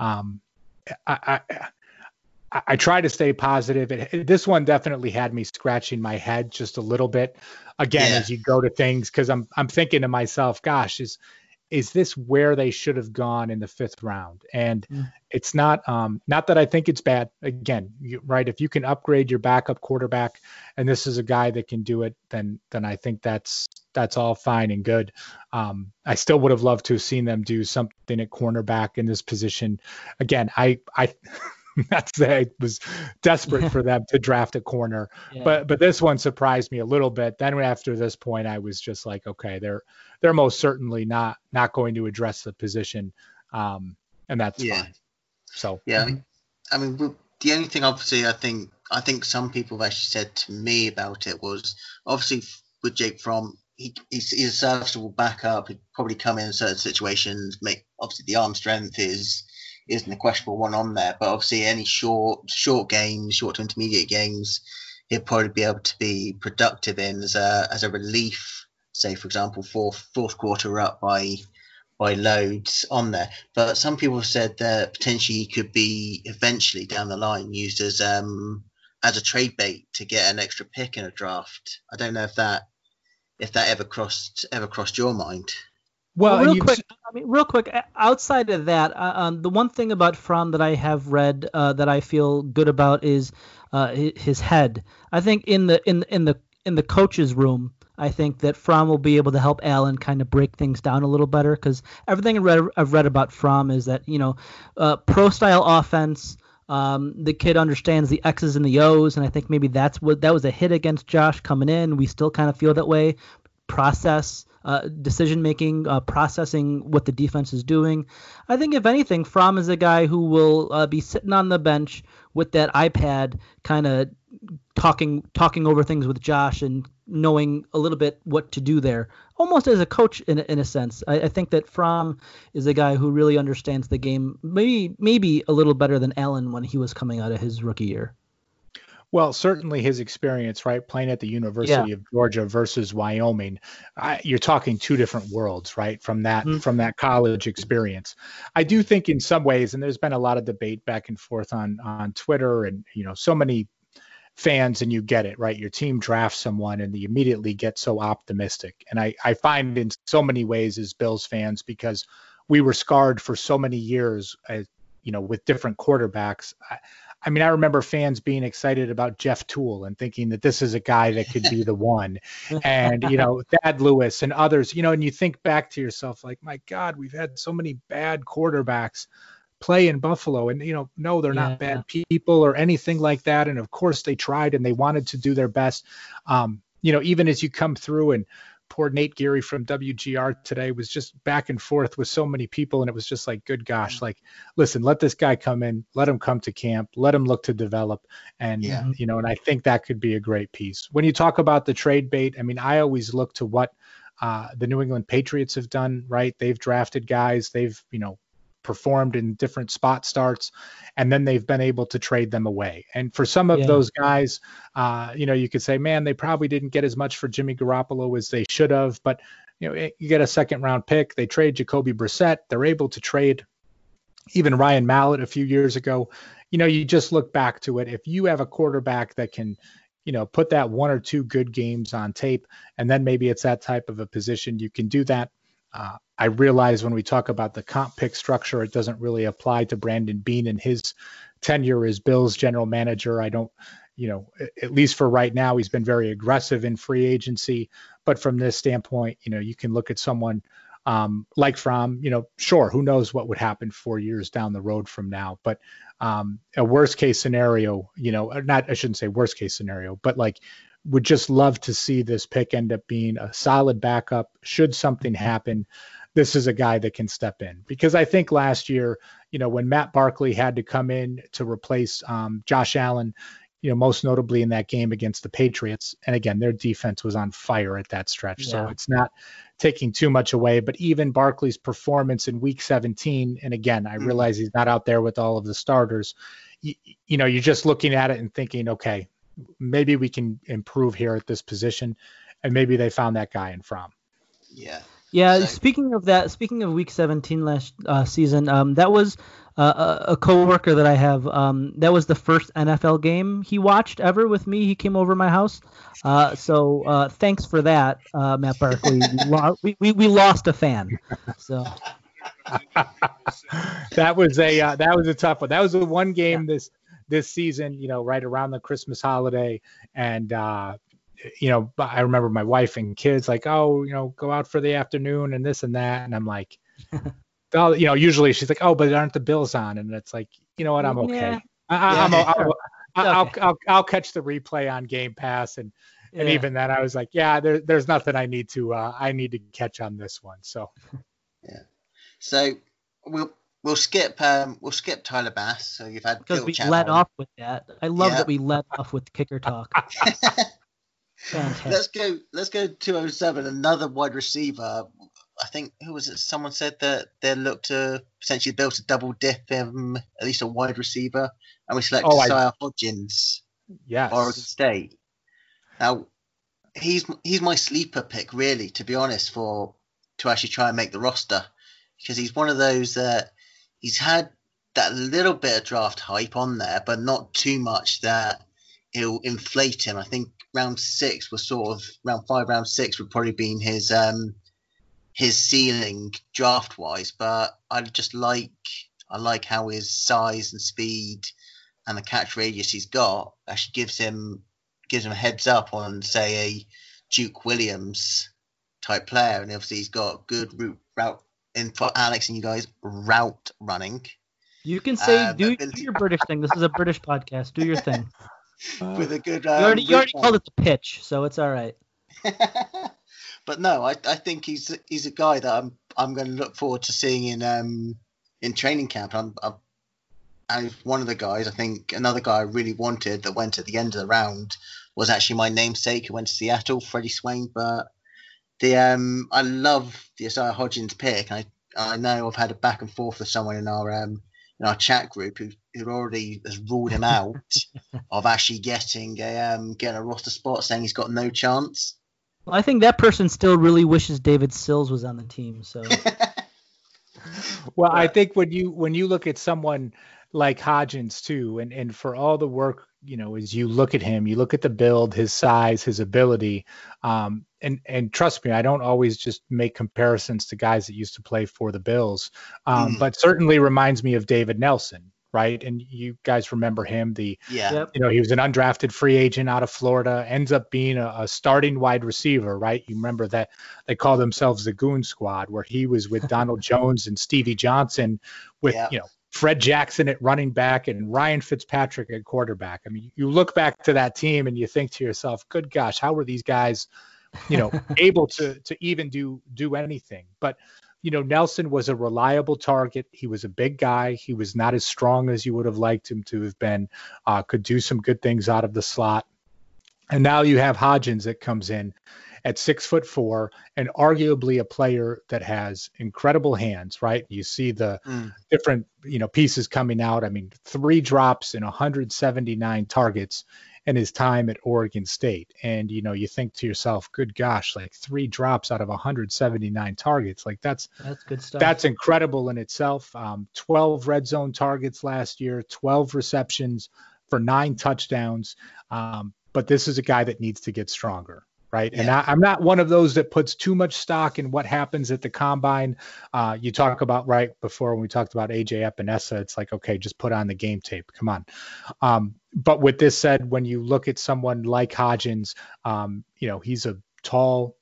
I try to stay positive. This one definitely had me scratching my head just a little bit again, as you go to things, because I'm thinking to myself, gosh, is this where they should have gone in the 5th round? And it's not that I think it's bad. Again, right, if you can upgrade your backup quarterback and this is a guy that can do it, then I think that's all fine and good. I still would have loved to have seen them do something at cornerback in this position. Again, I not to say I was desperate for them to draft a corner, but this one surprised me a little bit. Then after this point, I was just like, okay, they're most certainly not going to address the position, and that's fine. So I mean, the only thing obviously I think some people have actually said to me about it was obviously with Jake Fromm, he's a serviceable backup. He'd probably come in certain situations. Obviously the arm strength isn't a questionable one on there, but obviously any short games, short to intermediate games, he'll probably be able to be productive in as a relief. Say for example, fourth quarter up by loads on there. But some people have said that potentially he could be eventually down the line used as a trade bait to get an extra pick in a draft. I don't know if that ever crossed your mind. Well, real quick, outside of that, the one thing about Fromm that I have read that I feel good about is his head. I think in the coach's room, I think that Fromm will be able to help Allen kind of break things down a little better, because everything I've read about Fromm is that, pro style offense. The kid understands the X's and the O's, and I think maybe that was a hit against Josh coming in. We still kind of feel that way. Process, decision making, processing what the defense is doing. I think if anything, Fromm is a guy who will be sitting on the bench with that iPad, kind of talking over things with Josh and knowing a little bit what to do there, almost as a coach in a sense. I think that Fromm is a guy who really understands the game, maybe a little better than Allen when he was coming out of his rookie year. Well, certainly his experience, right, playing at the University of Georgia versus Wyoming, you're talking two different worlds, right, from that college experience. I do think in some ways, and there's been a lot of debate back and forth on Twitter, and so many fans, and you get it, right? Your team drafts someone and you immediately get so optimistic. And I find in so many ways as Bills fans, because we were scarred for so many years, with different quarterbacks. I remember fans being excited about Jeff Toole and thinking that this is a guy that could be the one. And, Thad Lewis and others, and you think back to yourself like, my God, we've had so many bad quarterbacks play in Buffalo, and no, they're not bad people or anything like that. And of course they tried and they wanted to do their best. Even as you come through, and poor Nate Geary from WGR today was just back and forth with so many people, and it was just like, good gosh, like, listen, let this guy come in, let him come to camp, let him look to develop, and and I think that could be a great piece. When you talk about the trade bait, I always look to what the New England Patriots have done, right? They've drafted guys, they've performed in different spot starts, and then they've been able to trade them away. And for some of those guys, you could say, man, they probably didn't get as much for Jimmy Garoppolo as they should have, but you get a second round pick, they trade Jacoby Brissett, they're able to trade even Ryan Mallett a few years ago. You just look back to it. If you have a quarterback that can, put that one or two good games on tape, and then maybe it's that type of a position, you can do that. I realize when we talk about the comp pick structure, it doesn't really apply to Brandon Beane and his tenure as Bills general manager. I don't, at least for right now, he's been very aggressive in free agency. But from this standpoint, you can look at someone like Fromm, sure, who knows what would happen 4 years down the road from now. But a worst case scenario, I shouldn't say worst case scenario, but like, would just love to see this pick end up being a solid backup. Should something happen, this is a guy that can step in. Because I think last year, when Matt Barkley had to come in to replace Josh Allen, most notably in that game against the Patriots, and again, their defense was on fire at that stretch. So it's not taking too much away, but even Barkley's performance in week 17, and again, I realize he's not out there with all of the starters, you're just looking at it and thinking, okay, maybe we can improve here at this position, and maybe they found that guy in Fromm. Yeah. So, speaking of week 17 last season, that was a coworker that I have. That was the first NFL game he watched ever with me. He came over my house. So thanks for that, Matt Barkley. we lost a fan. So that was a tough one. That was the one game this season, right around the Christmas holiday. And, I remember my wife and kids like, oh, go out for the afternoon and this and that. And I'm like, usually she's like, oh, but aren't the Bills on? And it's like, you know what? I'm okay. I'll catch the replay on Game Pass. And even then I was like, there's nothing I need to catch on this one. So, So We'll skip Tyler Bass. So you've had because we led off with that. I love that we led off with kicker talk. Fantastic. Let's go 207. Another wide receiver. I think who was it? Someone said that they looked to potentially be able to double dip him, at least a wide receiver, and we selected Isaiah Hodgins, Oregon State. Now he's my sleeper pick, really, to be honest, to actually try and make the roster, because he's one of those that he's had that little bit of draft hype on there, but not too much that it'll inflate him. I think round 6 was sort of round 5, round 6 would probably been his ceiling draft wise, but I like how his size and speed and the catch radius he's got actually gives him a heads up on, say, a Duke Williams type player, and obviously he's got good route in for Alex and you guys, route running. You can say do your British thing. This is a British podcast. Do your thing. With a good. You already called it the pitch, so it's all right. But no, I think he's a guy that I'm going to look forward to seeing in training camp. I'm one of the guys. I think another guy I really wanted that went at the end of the round was actually my namesake who went to Seattle, Freddie Swain. But I love the Isaiah Hodgins pick. I know I've had a back and forth with someone in our chat group who already has ruled him out of actually getting a roster spot, saying he's got no chance. Well, I think that person still really wishes David Sills was on the team. So, well, I think when you look at someone like Hodgins too, and for all the work, as you look at him, you look at the build, his size, his ability, and trust me, I don't always just make comparisons to guys that used to play for the Bills, but certainly reminds me of David Nelson. Right. And you guys remember him, he was an undrafted free agent out of Florida, ends up being a starting wide receiver. Right. You remember that they called themselves the Goon Squad, where he was with Donald Jones and Stevie Johnson with, Fred Jackson at running back and Ryan Fitzpatrick at quarterback. I mean, you look back to that team and you think to yourself, good gosh, how were these guys, able to even do anything? But Nelson was a reliable target. He was a big guy. He was not as strong as you would have liked him to have been, could do some good things out of the slot. And now you have Hodgins that comes in at 6'4" and arguably a player that has incredible hands, right? You see the different, pieces coming out. I mean, 3 drops and 179 targets in his time at Oregon State. And, you think to yourself, good gosh, like 3 drops out of 179 targets. Like that's good stuff. That's incredible in itself. 12 red zone targets last year, 12 receptions for 9 touchdowns. But this is a guy that needs to get stronger. Right. Yeah. And I'm not one of those that puts too much stock in what happens at the combine. You talk about right before when we talked about AJ Epinesa, it's like, OK, just put on the game tape. Come on. But with this said, when you look at someone like Hodgins, he's a tall,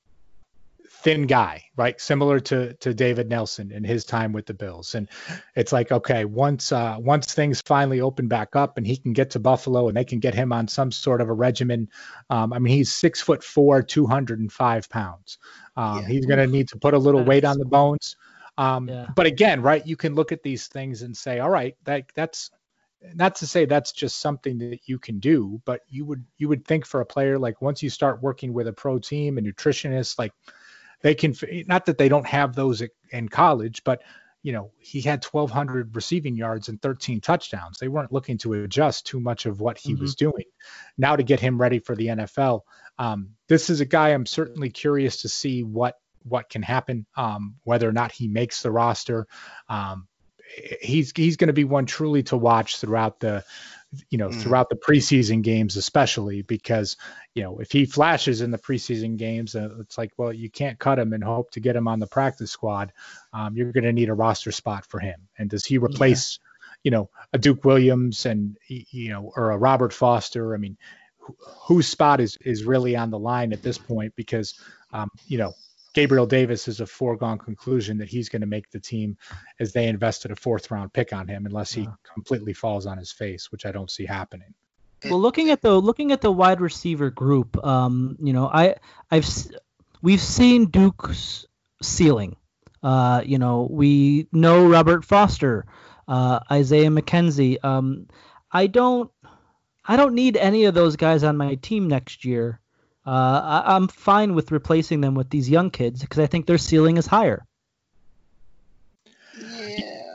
thin guy, right? Similar to David Nelson in his time with the Bills. And it's like, okay, once things finally open back up and he can get to Buffalo and they can get him on some sort of a regimen. He's 6'4", 205 pounds. He's going to need to put a little weight on the bones. But again, right, you can look at these things and say, all right, that's not to say that's just something that you can do, but you would think for a player, like once you start working with a pro team and nutritionists, like they can, not that they don't have those in college, but he had 1,200 receiving yards and 13 touchdowns. They weren't looking to adjust too much of what he was doing. Now to get him ready for the NFL, this is a guy I'm certainly curious to see what can happen, whether or not he makes the roster. He's going to be one truly to watch throughout the preseason games, especially because, if he flashes in the preseason games, it's like, well, you can't cut him and hope to get him on the practice squad. You're going to need a roster spot for him. And does he replace, a Duke Williams and, or a Robert Foster? I mean, whose spot is really on the line at this point? Because, Gabriel Davis is a foregone conclusion that he's going to make the team, as they invested a 4th round pick on him, unless he completely falls on his face, which I don't see happening. Well, looking at the wide receiver group, we've seen Duke's ceiling. We know Robert Foster, Isaiah McKenzie. I don't need any of those guys on my team next year. I'm fine with replacing them with these young kids because I think their ceiling is higher. Yeah,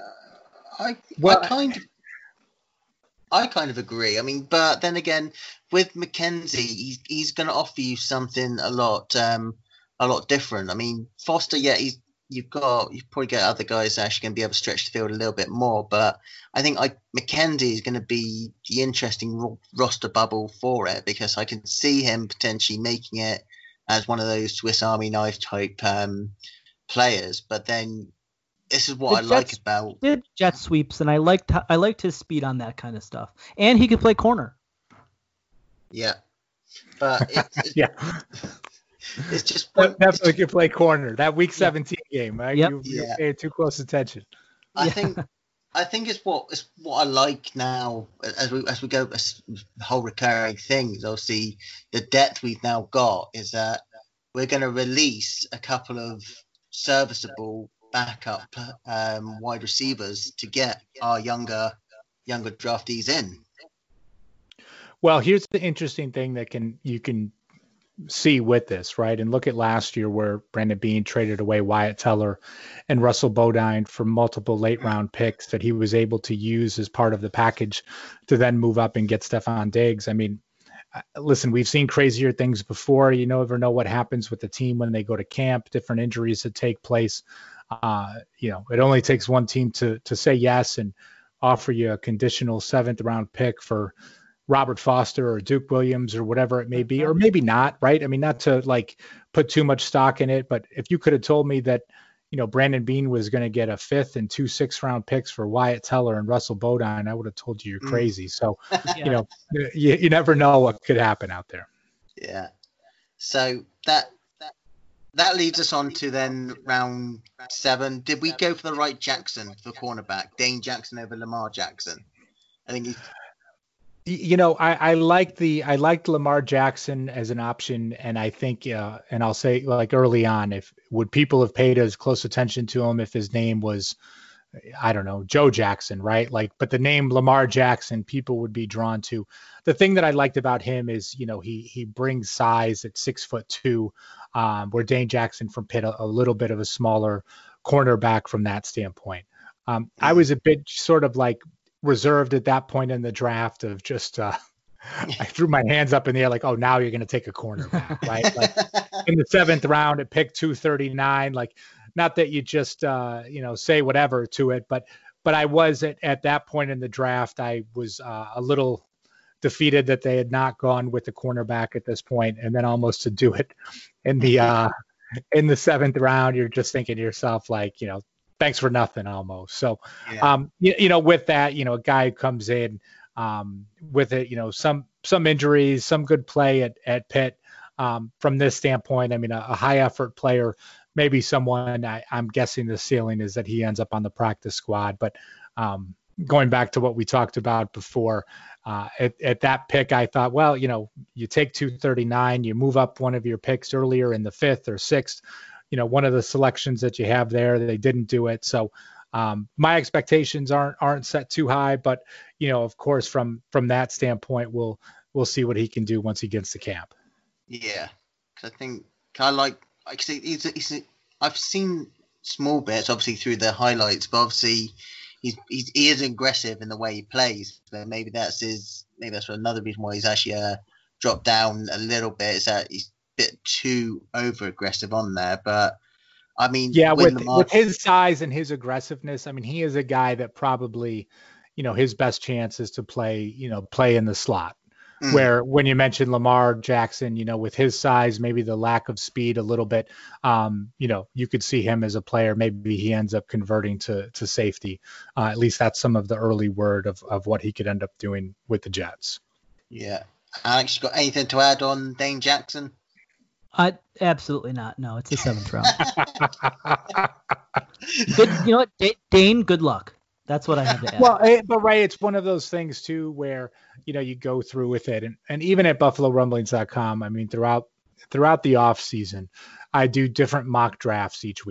I kind of agree. I mean, but then again, with McKenzie, he's going to offer you something a lot different. I mean, Foster, yeah, you've probably got other guys that are actually going to be able to stretch the field a little bit more. But I think McKenzie is going to be the interesting roster bubble for it, because I can see him potentially making it as one of those Swiss Army knife type players. But then this is what I like about did jet sweeps, and I liked his speed on that kind of stuff, and he could play corner. Yeah, but yeah. It's just definitely could play corner. That Week 17 game, right? Yep. You paid too close attention. I think it's what I like now as we go. The whole recurring thing is obviously the depth we've now got is that we're going to release a couple of serviceable backup wide receivers to get our younger draftees in. Well, here's the interesting thing that you can see with this, right? And look at last year where Brandon Beane traded away Wyatt Teller and Russell Bodine for multiple late round picks that he was able to use as part of the package to then move up and get Stefon Diggs. I mean, listen, we've seen crazier things before. You never know what happens with the team when they go to camp, different injuries that take place. It only takes one team to say yes and offer you a conditional 7th round pick for Robert Foster or Duke Williams or whatever it may be, or maybe not, right? I mean, not to put too much stock in it, but if you could have told me that, Brandon Beane was going to get a 5th and 2 6th round picks for Wyatt Teller and Russell Bodine, I would have told you you're crazy. So, Yeah. You never know what could happen out there. Yeah. So that leads us on to then round 7. Did we go for the right Jackson for cornerback? Dane Jackson over Lamar Jackson? I think I liked Lamar Jackson as an option, and I think, and I'll say early on, would people have paid as close attention to him if his name was, I don't know, Joe Jackson, right? But the name Lamar Jackson, people would be drawn to. The thing that I liked about him is, he brings size at 6'2", where Dane Jackson from Pitt, a little bit of a smaller cornerback from that standpoint. I was a bit sort of reserved at that point in the draft of just I threw my hands up in the air oh, now you're going to take a cornerback, right? In the 7th round at pick 239, not that you just say whatever to it, but I was at that point in the draft, I was a little defeated that they had not gone with the cornerback at this point, and then almost to do it in the 7th round, you're just thinking to yourself thanks for nothing almost. So, yeah. With that, a guy who comes in with it, some injuries, some good play at Pitt. From this standpoint, I mean, a high effort player, maybe someone I'm guessing the ceiling is that he ends up on the practice squad. But going back to what we talked about before, at that pick, I thought, well, you take 239, you move up one of your picks earlier in the 5th or 6th. One of the selections that you have there, they didn't do it. So my expectations aren't set too high, but of course, from that standpoint, we'll see what he can do once he gets to camp. Yeah, because I think I've seen small bits, obviously through the highlights, but obviously he is aggressive in the way he plays. But maybe that's another reason why he's actually dropped down a little bit. Is that he's bit too over aggressive on there, but I mean, with his size and his aggressiveness, I mean, he is a guy that probably, his best chance is to play in the slot. Where when you mentioned Lamar Jackson, with his size, maybe the lack of speed a little bit, you could see him as a player. Maybe he ends up converting to safety. At least that's some of the early word of what he could end up doing with the Jets. Yeah. Alex, you got anything to add on Dane Jackson? Absolutely not. No, it's the 7th round. Good, you know what, Dane? Good luck. That's what I have to add. Well, but Ray, it's one of those things too where you go through with it, and even at BuffaloRumblings.com, I mean, throughout the off season, I do different mock drafts each week,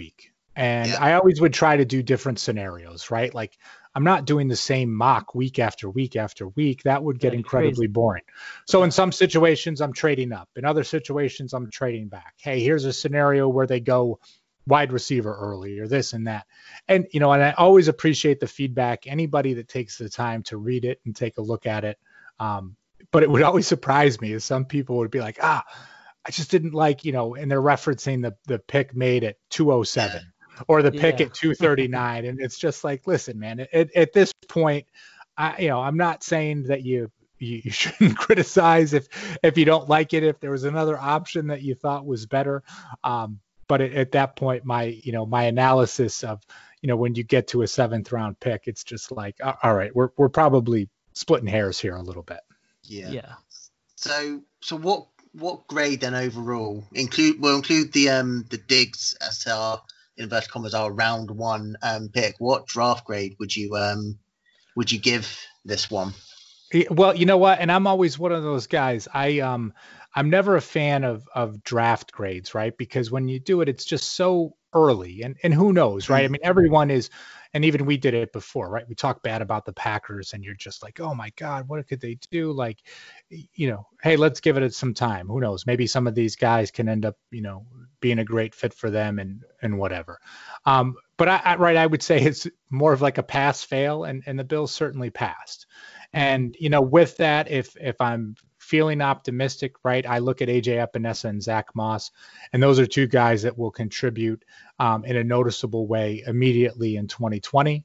And I always would try to do different scenarios, right? Like I'm not doing the same mock week after week after week. That would get incredibly boring. So in some situations, I'm trading up. In other situations, I'm trading back. Hey, here's a scenario where they go wide receiver early or this and that. And, and I always appreciate the feedback. Anybody that takes the time to read it and take a look at it. But it would always surprise me as some people would be like, I just didn't like, and they're referencing the pick made at 207 or the pick at 239. And it's just like, listen, man, at this point, I'm not saying that you shouldn't criticize if you don't like it, if there was another option that you thought was better. But at that point, my analysis of, when you get to a 7th round pick, it's just like, all right, we're probably splitting hairs here a little bit. Yeah. So what grade then overall include the Diggs as our inverted commas our round 1 pick? What draft grade would you give this one? Well, you know what, and I'm always one of those guys. I'm never a fan of draft grades, right? Because when you do it, it's just so early, and who knows, right? I mean, everyone is, and even we did it before, right? We talk bad about the Packers, and you're just like, oh my God, what could they do? Like, hey, let's give it some time. Who knows? Maybe some of these guys can end up, being a great fit for them and whatever. But I would say it's more of like a pass fail, and the Bills certainly passed. And, with that, if I'm feeling optimistic, right, I look at AJ Epinesa and Zach Moss, and those are 2 guys that will contribute in a noticeable way immediately in 2020.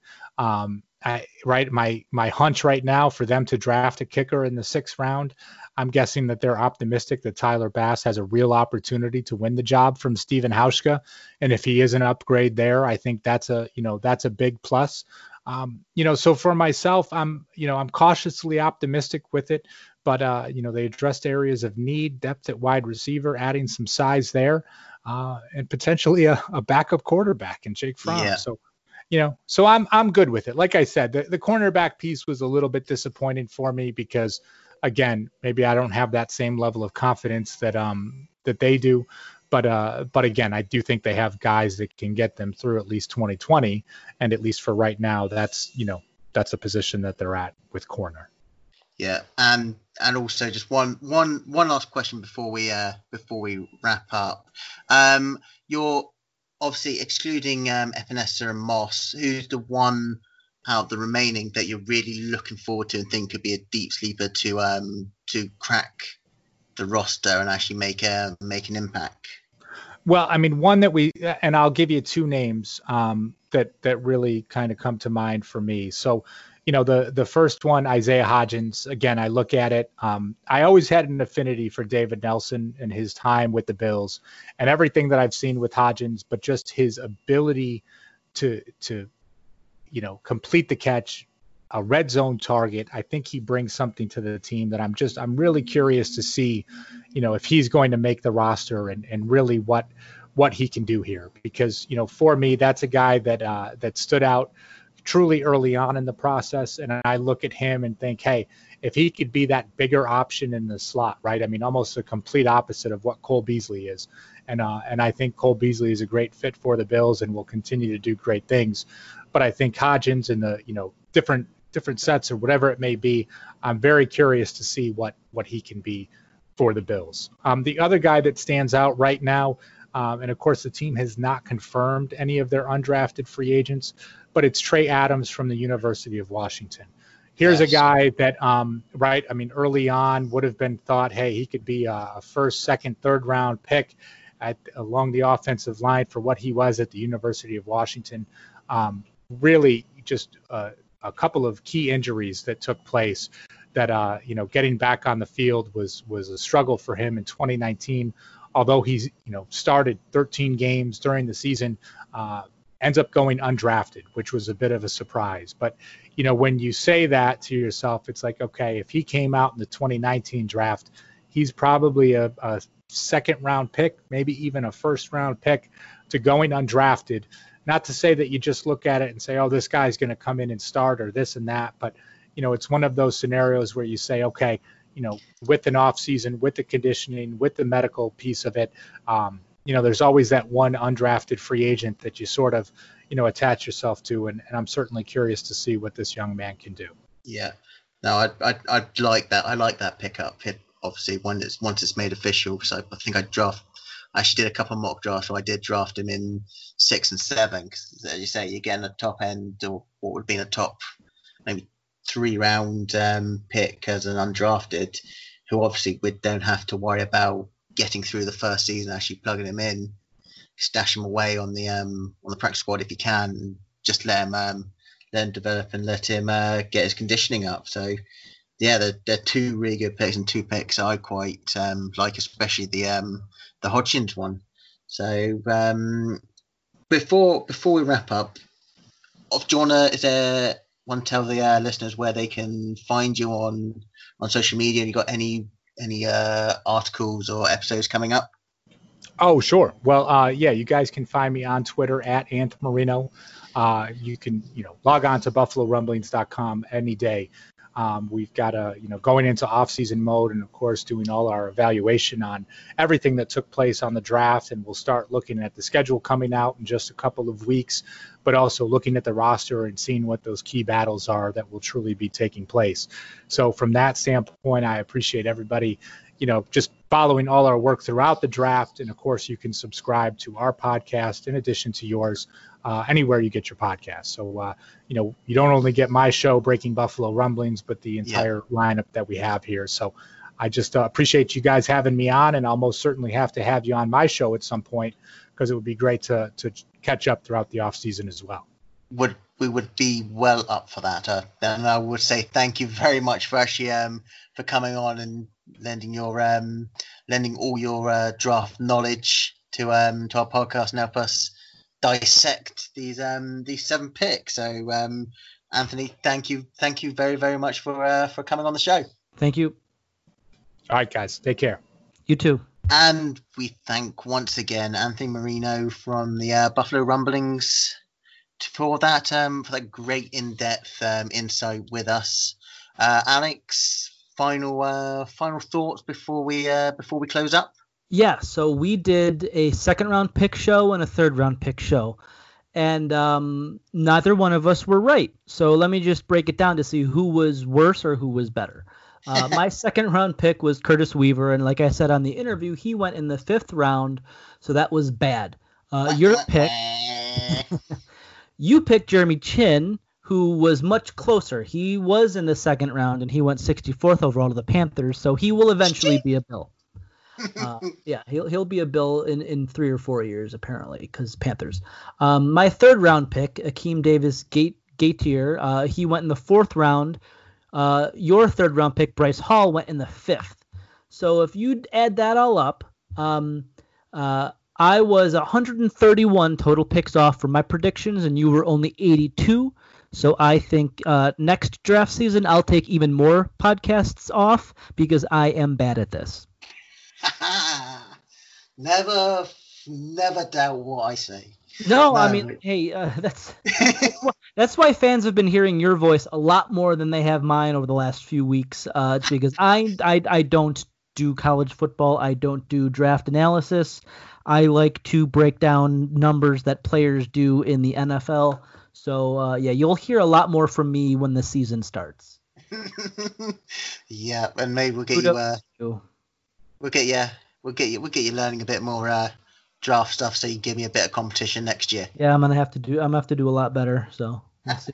My hunch right now for them to draft a kicker in the 6th round, I'm guessing that they're optimistic that Tyler Bass has a real opportunity to win the job from Steven Hauschka. And if he is an upgrade there, I think that's a big plus. So for myself, I'm cautiously optimistic with it, but they addressed areas of need, depth at wide receiver, adding some size there, and potentially a backup quarterback in Jake Fromm. Yeah. So I'm good with it. Like I said, the cornerback piece was a little bit disappointing for me because, again, maybe I don't have that same level of confidence that they do. But again, I do think they have guys that can get them through at least 2020, and at least for right now, that's a position that they're at with corner. Yeah, and also just one last question before we wrap up. You're obviously excluding Epinesa and Moss. Who's the one out of the remaining that you're really looking forward to and think could be a deep sleeper to crack the roster and actually make an impact? Well, I mean, one that and I'll give you 2 names that really kind of come to mind for me. So, the first one, Isaiah Hodgins, again, I look at it. I always had an affinity for David Nelson and his time with the Bills and everything that I've seen with Hodgins, but just his ability to complete the catch, a red zone target. I think he brings something to the team that I'm really curious to see, if he's going to make the roster and really what he can do here. Because, for me, that's a guy that stood out truly early on in the process. And I look at him and think, hey, if he could be that bigger option in the slot, right? I mean, almost a complete opposite of what Cole Beasley is. And I think Cole Beasley is a great fit for the Bills and will continue to do great things. But I think Hodgins in the, different sets or whatever it may be, I'm very curious to see what he can be for the Bills. The other guy that stands out right now, and of course the team has not confirmed any of their undrafted free agents, but it's Trey Adams from the University of Washington. Here's a guy that, early on would have been thought, hey, he could be a 1st, 2nd, 3rd round pick along the offensive line for what he was at the University of Washington. Really just a couple of key injuries that took place that, getting back on the field was a struggle for him in 2019. Although he's, started 13 games during the season, ends up going undrafted, which was a bit of a surprise. But, when you say that to yourself, it's like, okay, if he came out in the 2019 draft, he's probably a 2nd round pick, maybe even a 1st round pick to going undrafted. Not to say that you just look at it and say, oh, this guy's going to come in and start or this and that. But, it's one of those scenarios where you say, okay, with an off season, with the conditioning, with the medical piece of it, there's always that one undrafted free agent that you sort of, attach yourself to. And I'm certainly curious to see what this young man can do. Yeah. No, I like that. I like that pickup. Obviously, once it's made official. So I think I actually did a couple of mock drafts. So I did draft him in 6 and 7. Because as you say, you're getting a top end, or what would have been a top maybe 3-round pick as an undrafted, who obviously we don't have to worry about getting through the first season, actually plugging him in, stash him away on the practice squad if you can, and just let him develop and let him get his conditioning up. So yeah, they're 2 really good picks, and 2 picks I quite like, especially the Hodgins one. So before we wrap up, do you want to tell the listeners where they can find you on social media? Have you got any articles or episodes coming up? Oh, sure. Well, yeah, you guys can find me on Twitter at Anth Marino. You can, log on to BuffaloRumblings.com any day. We've got going into off-season mode, and of course doing all our evaluation on everything that took place on the draft, and we'll start looking at the schedule coming out in just a couple of weeks, but also looking at the roster and seeing what those key battles are that will truly be taking place. So from that standpoint, I appreciate everybody just following all our work throughout the draft. And of course, you can subscribe to our podcast in addition to yours, anywhere you get your podcast. So, you don't only get my show, Breaking Buffalo Rumblings, but the entire lineup that we have here. So I just appreciate you guys having me on, and I'll most certainly have to have you on my show at some point, because it would be great to catch up throughout the off season as well. We would be well up for that. And I would say thank you very much for actually for coming on and lending all your draft knowledge to our podcast and help us dissect these 7 picks. So Anthony, thank you very, very much for coming on the show. Thank you. All right, guys, take care. You too. And we thank once again Anthony Marino from the Buffalo Rumblings for that great in-depth insight with us. Alex, final thoughts before we close up? Yeah, so we did a 2nd-round pick show and a 3rd-round pick show, and neither one of us were right. So let me just break it down to see who was worse or who was better. My 2nd-round pick was Curtis Weaver, and like I said on the interview, he went in the 5th round, so that was bad. Your pick, you picked Jeremy Chinn, who was much closer. He was in the 2nd round, and he went 64th overall to the Panthers, so he will eventually be a Bill. Yeah, he'll be a Bill in 3 or 4 years, apparently, because Panthers. My 3rd round pick, Akeem Davis Gaitier, he went in the 4th round. Your 3rd round pick, Bryce Hall, went in the 5th. So if you add that all up, I was 131 total picks off for my predictions, and you were only 82. So I think next draft season I'll take even more podcasts off because I am bad at this. Never doubt what I say. No, I mean, hey, that's why fans have been hearing your voice a lot more than they have mine over the last few weeks. It's because I don't do college football. I don't do draft analysis. I like to break down numbers that players do in the NFL. So yeah, you'll hear a lot more from me when the season starts. Yeah, and maybe we'll get you. We'll get you learning a bit more draft stuff, so you give me a bit of competition next year. Yeah, I'm gonna have to do a lot better. So. Let's see.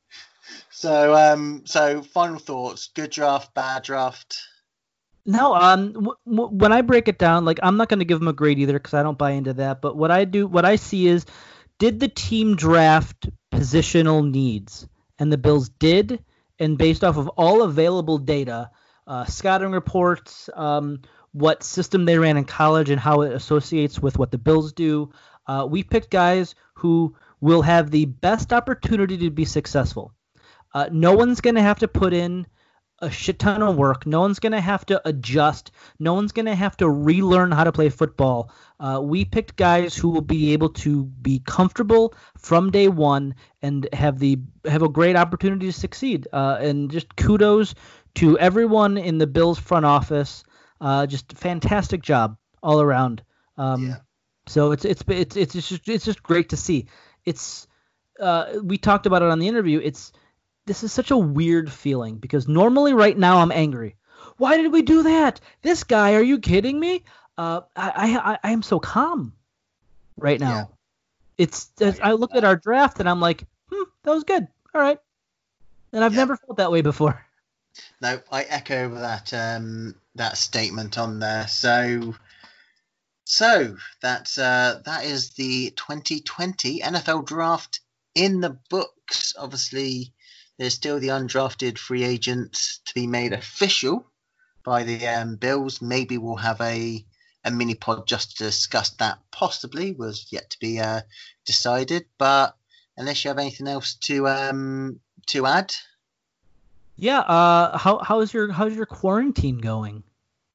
So final thoughts: good draft, bad draft. No, when I break it down, like I'm not going to give them a grade either because I don't buy into that. But what I see is, did the team draft positional needs? And the Bills did, and based off of all available data, scouting reports, what system they ran in college, and how it associates with what the Bills do, we picked guys who will have the best opportunity to be successful. No one's going to have to put in a shit ton of work. No one's going to have to adjust. No one's going to have to relearn how to play football. We picked guys who will be able to be comfortable from day one and have a great opportunity to succeed. And just kudos to everyone in the Bills front office. Just a fantastic job all around. Yeah. So it's just great to see. It's we talked about it on the interview. This is such a weird feeling because normally right now I'm angry. Why did we do that? This guy, are you kidding me? I am so calm right now. Yeah. I looked at our draft and I'm like, that was good. All right. And I've never felt that way before. No, I echo that statement on there. So that is the 2020 NFL Draft in the books. Obviously, there's still the undrafted free agents to be made official by the Bills. Maybe we'll have a mini pod just to discuss that. Possibly, was yet to be decided. But unless you have anything else to add. Yeah. How's your quarantine going?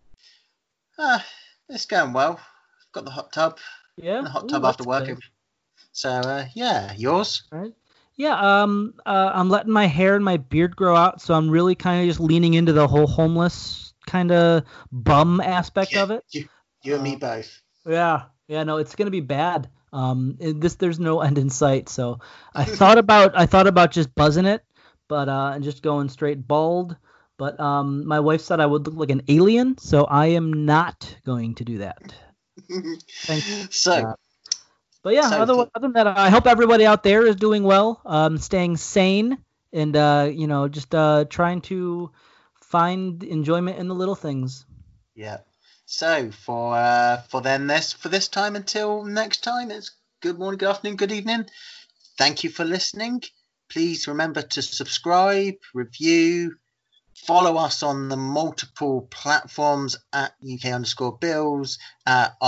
It's going well. Got the hot tub. Yeah. The hot tub after work. Good. So yours? All right. Yeah. I'm letting my hair and my beard grow out, so I'm really kind of just leaning into the whole homeless kind of bum aspect of it. You and me both. Yeah. Yeah. No, it's gonna be bad. There's no end in sight. So I thought about just buzzing it, but and just going straight bald. But my wife said I would look like an alien, so I am not going to do that. Thanks. So. But yeah, other than that, I hope everybody out there is doing well, staying sane, and just trying to find enjoyment in the little things. Yeah. So for this time until next time, it's good morning, good afternoon, good evening. Thank you for listening. Please remember to subscribe, review, follow us on the multiple platforms at UK_Bills, at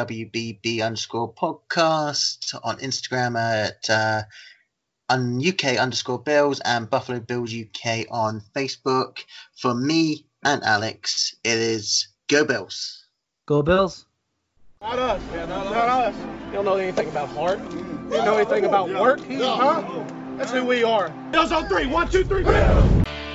RWBB_podcast, on Instagram at on UK_Bills, and Buffalo Bills UK on Facebook. For me and Alex, it is Go Bills. Go Bills. Not us, man. Not us. You don't know anything about heart. You don't know anything about work. Huh? That's who we are. Bills on 3. 1, 2, 3.